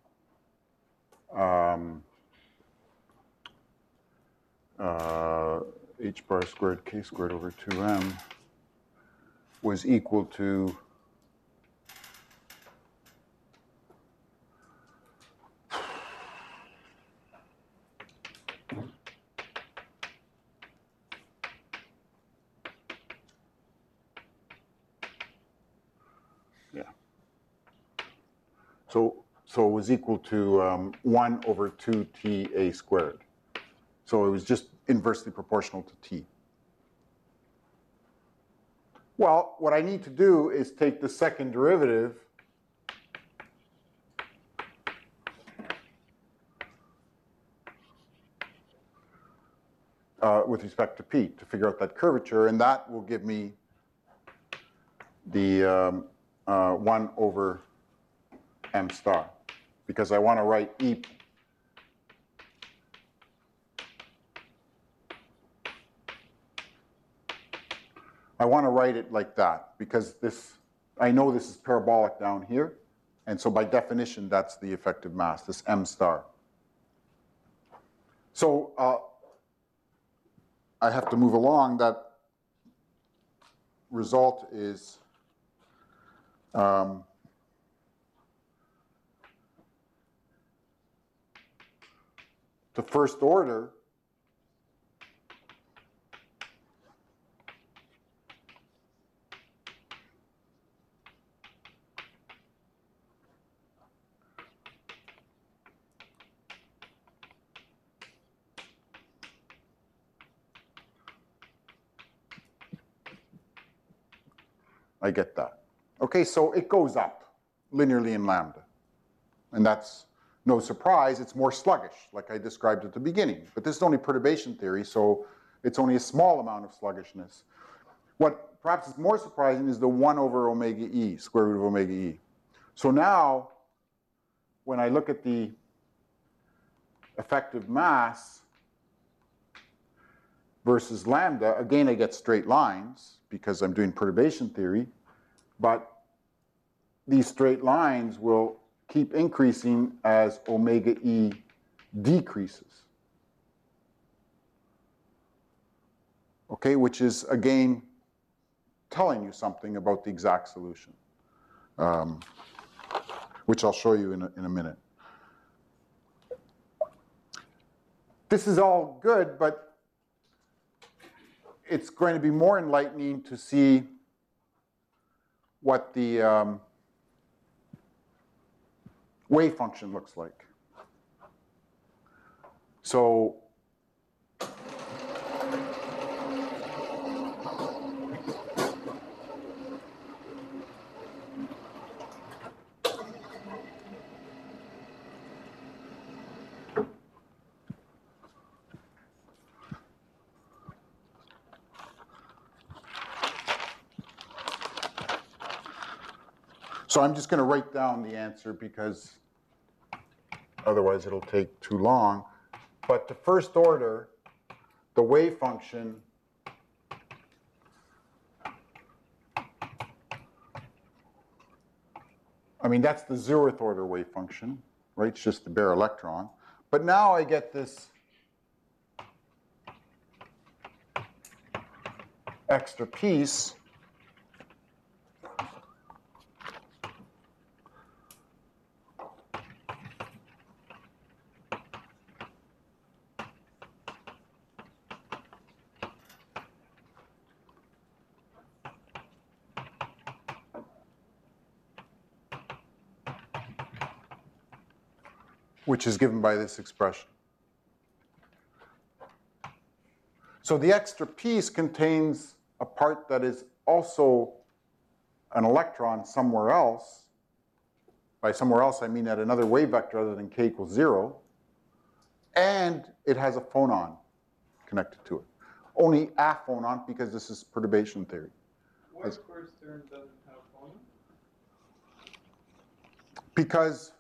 h bar squared k squared over 2m was equal to So it was equal to 1 over 2ta squared. So it was just inversely proportional to t. Well, what I need to do is take the second derivative with respect to p to figure out that curvature, and that will give me the 1 over m star, because I want to write e. I want to write it like that, because this, I know this is parabolic down here, and so by definition that's the effective mass, this m star. So I have to move along. That result is the first order I get that. Okay, so it goes up linearly in lambda. And that's no surprise, it's more sluggish, like I described at the beginning. But this is only perturbation theory, so it's only a small amount of sluggishness. What perhaps is more surprising is the 1 over omega e, square root of omega e. So now when I look at the effective mass versus lambda, again, I get straight lines because I'm doing perturbation theory, but these straight lines will keep increasing as omega E decreases. Okay, which is, again, telling you something about the exact solution, which I'll show you in a minute. This is all good, but it's going to be more enlightening to see what the wave function looks like. So I'm just going to write down the answer because otherwise it'll take too long. But the first order, the wave function I mean, that's the 0th order wave function, right? It's just the bare electron. But now I get this extra piece which is given by this expression. So the extra piece contains a part that is also an electron somewhere else. By somewhere else, I mean at another wave vector other than k equals 0. And it has a phonon connected to it. Only a phonon because this is perturbation theory. Why first term doesn't have a phonon? Because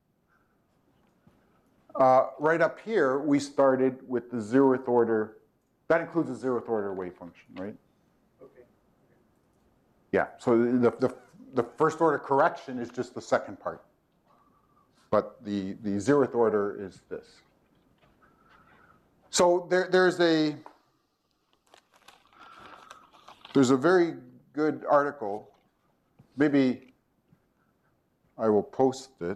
right up here, we started with the 0th order. That includes the 0th order wave function, right? Okay. Yeah, so the first order correction is just the second part. But the 0th order is this. So there's a very good article. Maybe I will post it.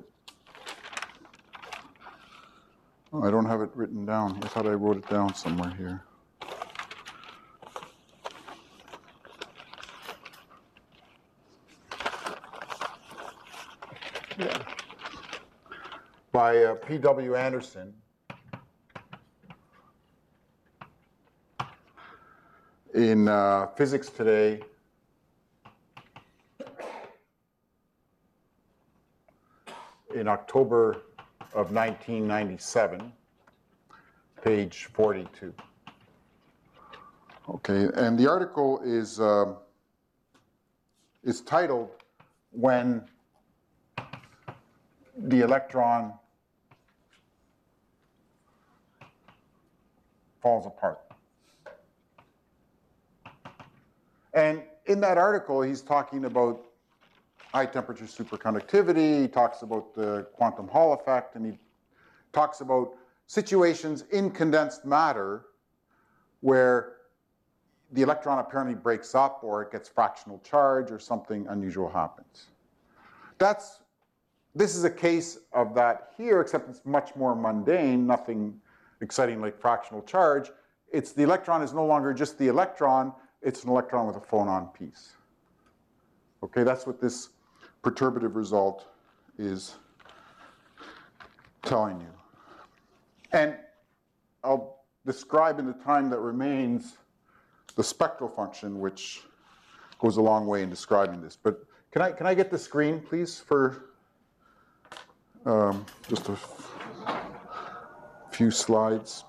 Oh, I don't have it written down. I thought I wrote it down somewhere here. Yeah. By P.W. Anderson. In Physics Today, in October of 1997, page 42. Okay, and the article is titled "When the Electron Falls Apart." And in that article, he's talking about high temperature superconductivity, he talks about the quantum Hall effect, and he talks about situations in condensed matter where the electron apparently breaks up or it gets fractional charge or something unusual happens. This is a case of that here, except it's much more mundane, nothing exciting like fractional charge. It's the electron is no longer just the electron, it's an electron with a phonon piece. Okay, that's what this perturbative result is telling you. And I'll describe in the time that remains the spectral function, which goes a long way in describing this. But can I get the screen, please, for just a few slides?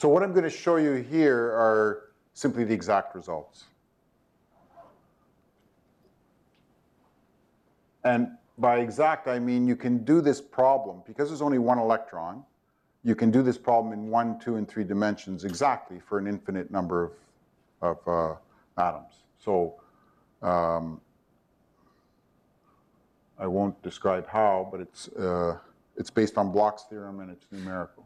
So what I'm going to show you here are simply the exact results. And by exact, I mean you can do this problem, because there's only one electron, you can do this problem in 1, 2, and 3 dimensions exactly for an infinite number of atoms. So I won't describe how, but it's based on Bloch's theorem and it's numerical.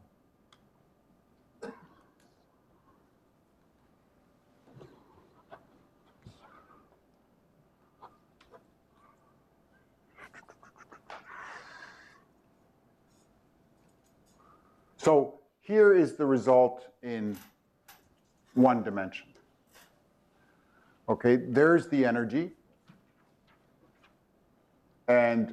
So here is the result in 1 dimension. Okay, there's the energy. And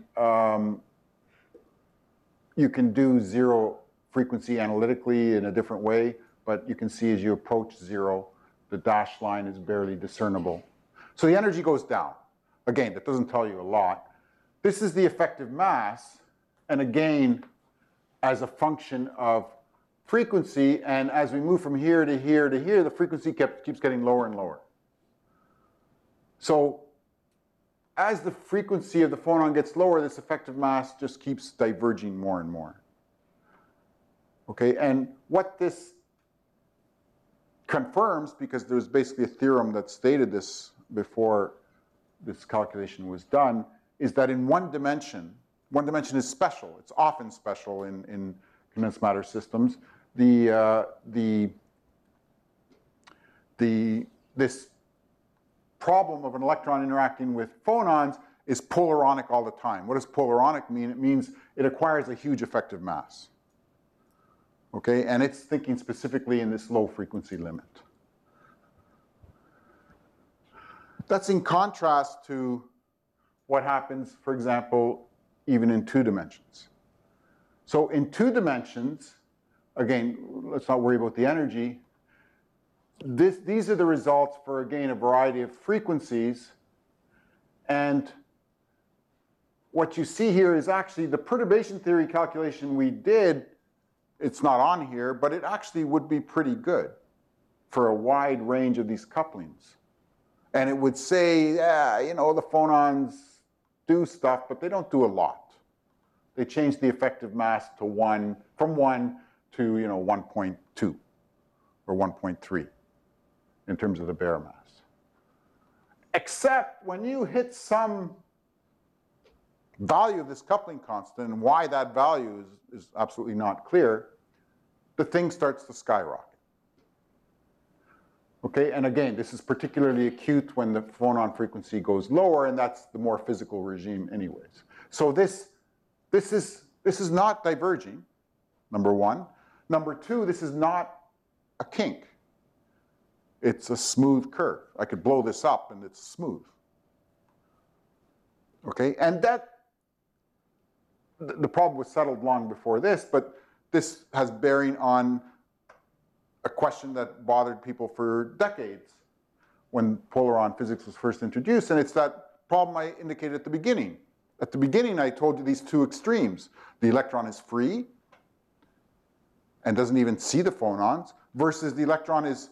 you can do zero frequency analytically in a different way, but you can see as you approach zero, the dashed line is barely discernible. So the energy goes down. Again, that doesn't tell you a lot. This is the effective mass, and again, as a function of frequency, and as we move from here to here to here, the frequency keeps getting lower and lower. So as the frequency of the phonon gets lower, this effective mass just keeps diverging more and more. Okay, and what this confirms, because there's basically a theorem that stated this before this calculation was done, is that in 1 dimension is special. It's often special in condensed matter systems. This problem of an electron interacting with phonons is polaronic all the time. What does polaronic mean? It means it acquires a huge effective mass. Okay, and it's thinking specifically in this low frequency limit. That's in contrast to what happens, for example, even in 2 dimensions. So in 2 dimensions, again, let's not worry about the energy. These are the results for, again, a variety of frequencies. And what you see here is actually the perturbation theory calculation we did. It's not on here, but it actually would be pretty good for a wide range of these couplings. And it would say, yeah, you know, the phonons do stuff, but they don't do a lot. They change the effective mass to 1, from 1 to, you know, 1.2 or 1.3 in terms of the bare mass. Except when you hit some value of this coupling constant, and why that value is absolutely not clear, the thing starts to skyrocket. Okay, and again, this is particularly acute when the phonon frequency goes lower, and that's the more physical regime anyways. So this is not diverging, number 1. Number 2, this is not a kink. It's a smooth curve. I could blow this up and it's smooth. Okay, and the problem was settled long before this, but this has bearing on a question that bothered people for decades when polaron physics was first introduced, and it's that problem I indicated at the beginning. At the beginning, I told you these 2 extremes. The electron is free and doesn't even see the phonons, versus the electron is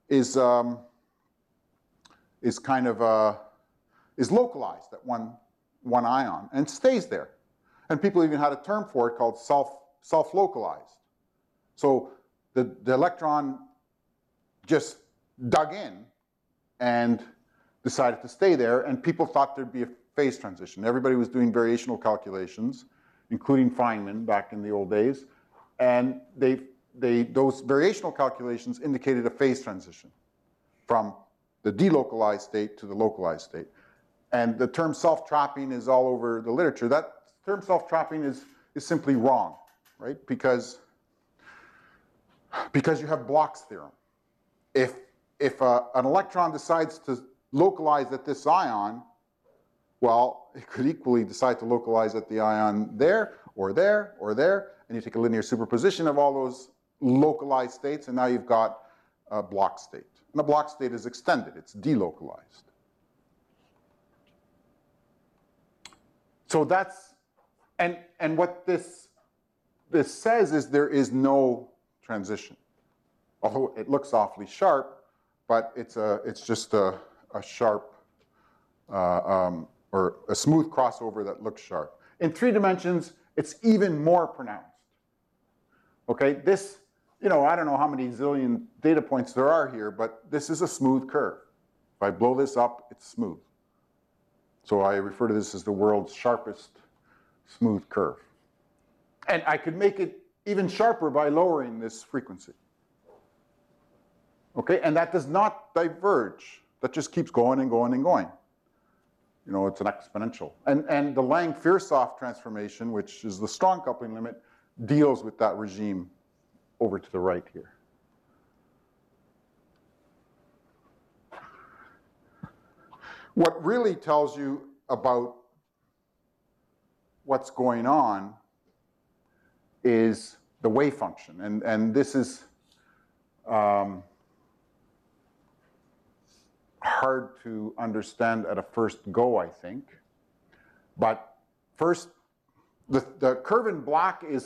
localized at one ion and stays there. And people even had a term for it called self-localized. So the electron just dug in and decided to stay there, and people thought there'd be a phase transition. Everybody was doing variational calculations, including Feynman back in the old days, and those variational calculations indicated a phase transition from the delocalized state to the localized state. And the term self-trapping is all over the literature. That term self-trapping is simply wrong, right? Because you have Bloch's theorem. If an electron decides to localize at this ion, well, it could equally decide to localize at the ion there, or there, or there, and you take a linear superposition of all those localized states, and now you've got a Bloch state. And the Bloch state is extended, it's delocalized. So that's, and what this says is there is no transition. although it looks awfully sharp, but it's just a sharp or a smooth crossover that looks sharp. In 3 dimensions, it's even more pronounced. Okay, this, I don't know how many zillion data points there are here, but this is a smooth curve. If I blow this up, it's smooth. So I refer to this as the world's sharpest smooth curve. And I could make it even sharper by lowering this frequency. Okay, and that does not diverge. That just keeps going and going and going. It's an exponential. And the Lang-Firsov transformation, which is the strong coupling limit, deals with that regime over to the right here. What really tells you about what's going on is the wave function. And this is hard to understand at a first go, I think. But first, the curve in black is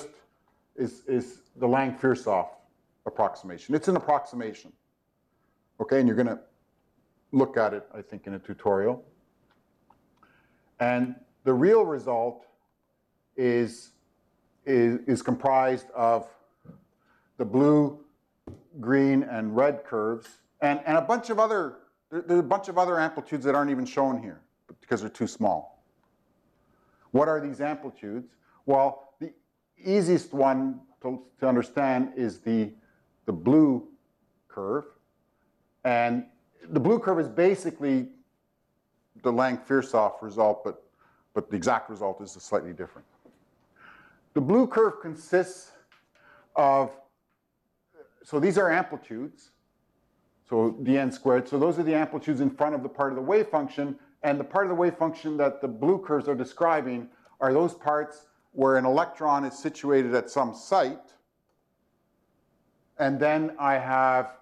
the Lang-Firsov approximation. It's an approximation. Okay, and you're going to look at it, I think, in a tutorial. And the real result is comprised of the blue, green, and red curves, and a bunch of other, there's a bunch of other amplitudes that aren't even shown here because they're too small. What are these amplitudes? Well, the easiest one to understand is the blue curve. And the blue curve is basically the Lang-Firsov result, but the exact result is slightly different. The blue curve consists of, so these are amplitudes, so dn squared. So those are the amplitudes in front of the part of the wave function, and the part of the wave function that the blue curves are describing are those parts where an electron is situated at some site, and then I have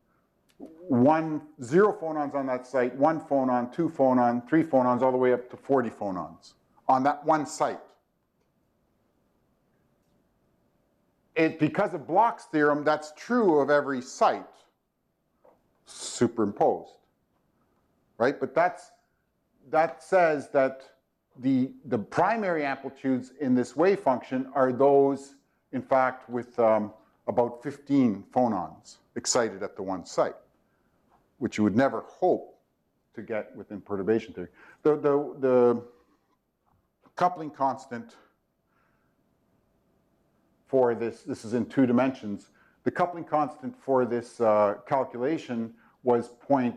0 phonons on that site, 1 phonon, 2 phonon, 3 phonons, all the way up to 40 phonons on that one site. Because of Bloch's theorem, that's true of every site superimposed, right? But that says that the primary amplitudes in this wave function are those, in fact, with about 15 phonons excited at the one site, which you would never hope to get within perturbation theory. The coupling constant for this is in 2 dimensions. The coupling constant for this calculation was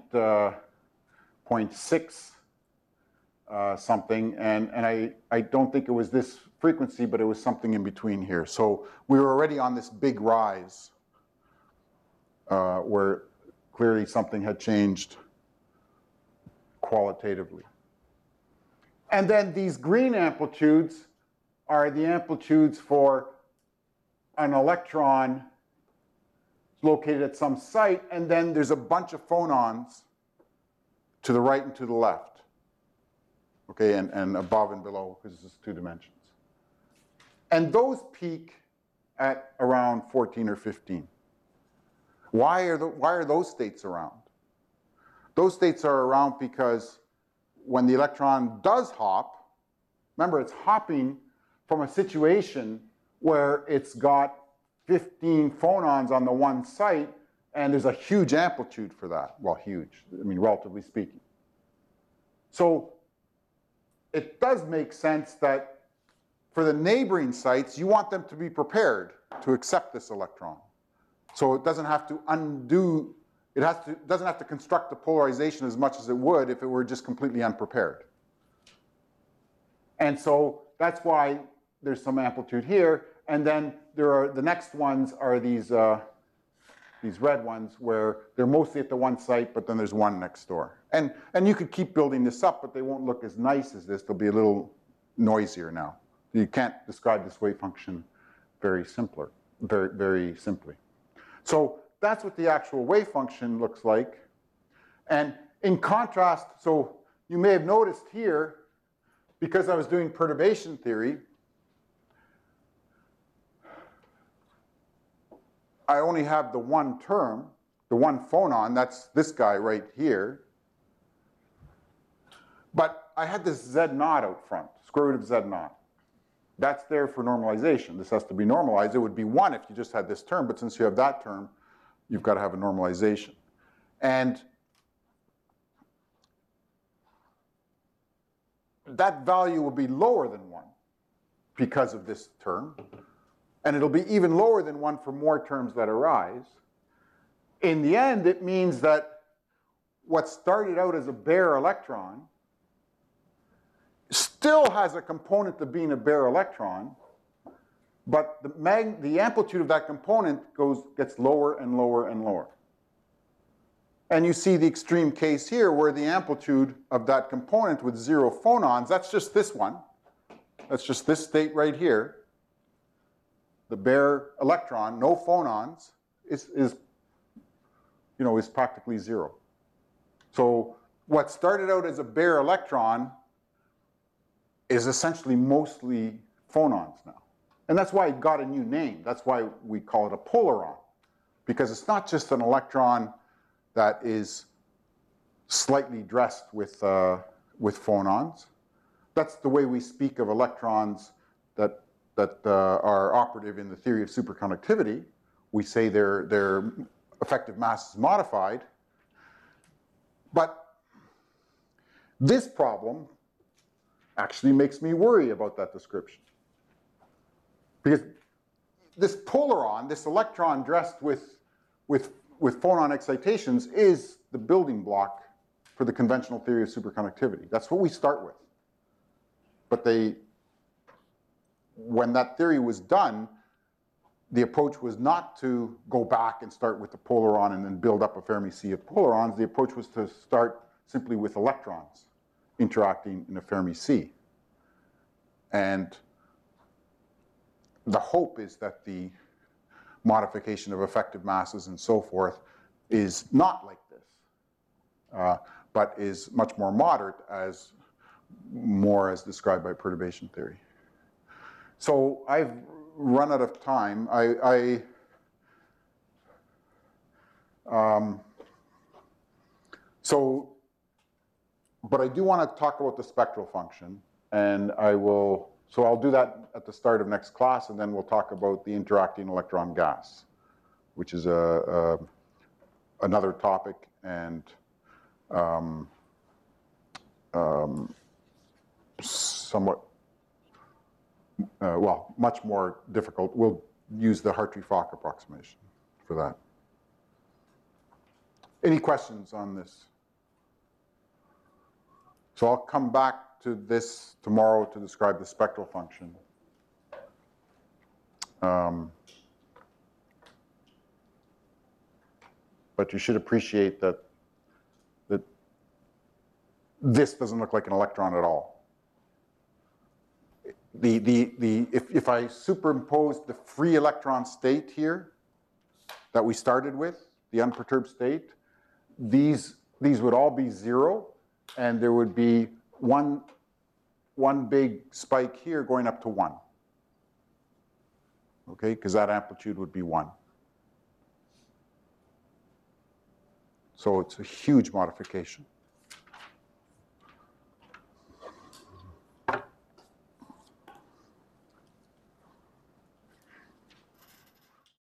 0.6 something, and I don't think it was this frequency, but it was something in between here. So we were already on this big rise where clearly something had changed qualitatively. And then these green amplitudes are the amplitudes for an electron located at some site, and then there's a bunch of phonons to the right and to the left. Okay, and above and below, because this is 2 dimensions. And those peak at around 14 or 15. Why are those states around? Those states are around because when the electron does hop, remember it's hopping from a situation where it's got 15 phonons on the one site, and there's a huge amplitude for that. Well, huge, I mean, relatively speaking. So it does make sense that for the neighboring sites, you want them to be prepared to accept this electron. So it doesn't have to undo, doesn't have to construct the polarization as much as it would if it were just completely unprepared. And so that's why there's some amplitude here. And then the next ones are these red ones where they're mostly at the one site, but then there's one next door. And you could keep building this up, but they won't look as nice as this. They'll be a little noisier now. You can't describe this wave function very simply. So that's what the actual wave function looks like. And in contrast, so you may have noticed here, because I was doing perturbation theory, I only have the one term, the one phonon, that's this guy right here. But I had this Z naught out front, square root of Z naught. That's there for normalization. This has to be normalized. It would be 1 if you just had this term, but since you have that term, you've got to have a normalization. And that value will be lower than 1 because of this term. And it'll be even lower than 1 for more terms that arise. In the end, it means that what started out as a bare electron still has a component of being a bare electron, but the amplitude of that component gets lower and lower and lower. And you see the extreme case here where the amplitude of that component with 0 phonons, that's just this one. That's just this state right here. The bare electron, no phonons, is practically 0. So what started out as a bare electron is essentially mostly phonons now. And that's why it got a new name. That's why we call it a polaron. Because it's not just an electron that is slightly dressed with phonons. That's the way we speak of electrons that are operative in the theory of superconductivity. We say their effective mass is modified. But this problem actually makes me worry about that description. Because this polaron, this electron dressed with phonon excitations, is the building block for the conventional theory of superconductivity. That's what we start with. But when that theory was done, the approach was not to go back and start with the polaron and then build up a Fermi sea of polarons. The approach was to start simply with electrons interacting in a Fermi sea. And the hope is that the modification of effective masses and so forth is not like this, but is much more moderate, more as described by perturbation theory. So I've run out of time. But I do want to talk about the spectral function, and so I'll do that at the start of next class, and then we'll talk about the interacting electron gas, which is another topic and somewhat, much more difficult. We'll use the Hartree-Fock approximation for that. Any questions on this? So I'll come back to this tomorrow to describe the spectral function. But you should appreciate that this doesn't look like an electron at all. If I superimpose the free electron state here that we started with, the unperturbed state, these would all be 0, and there would be one big spike here going up to 1. Okay, because that amplitude would be 1. So it's a huge modification.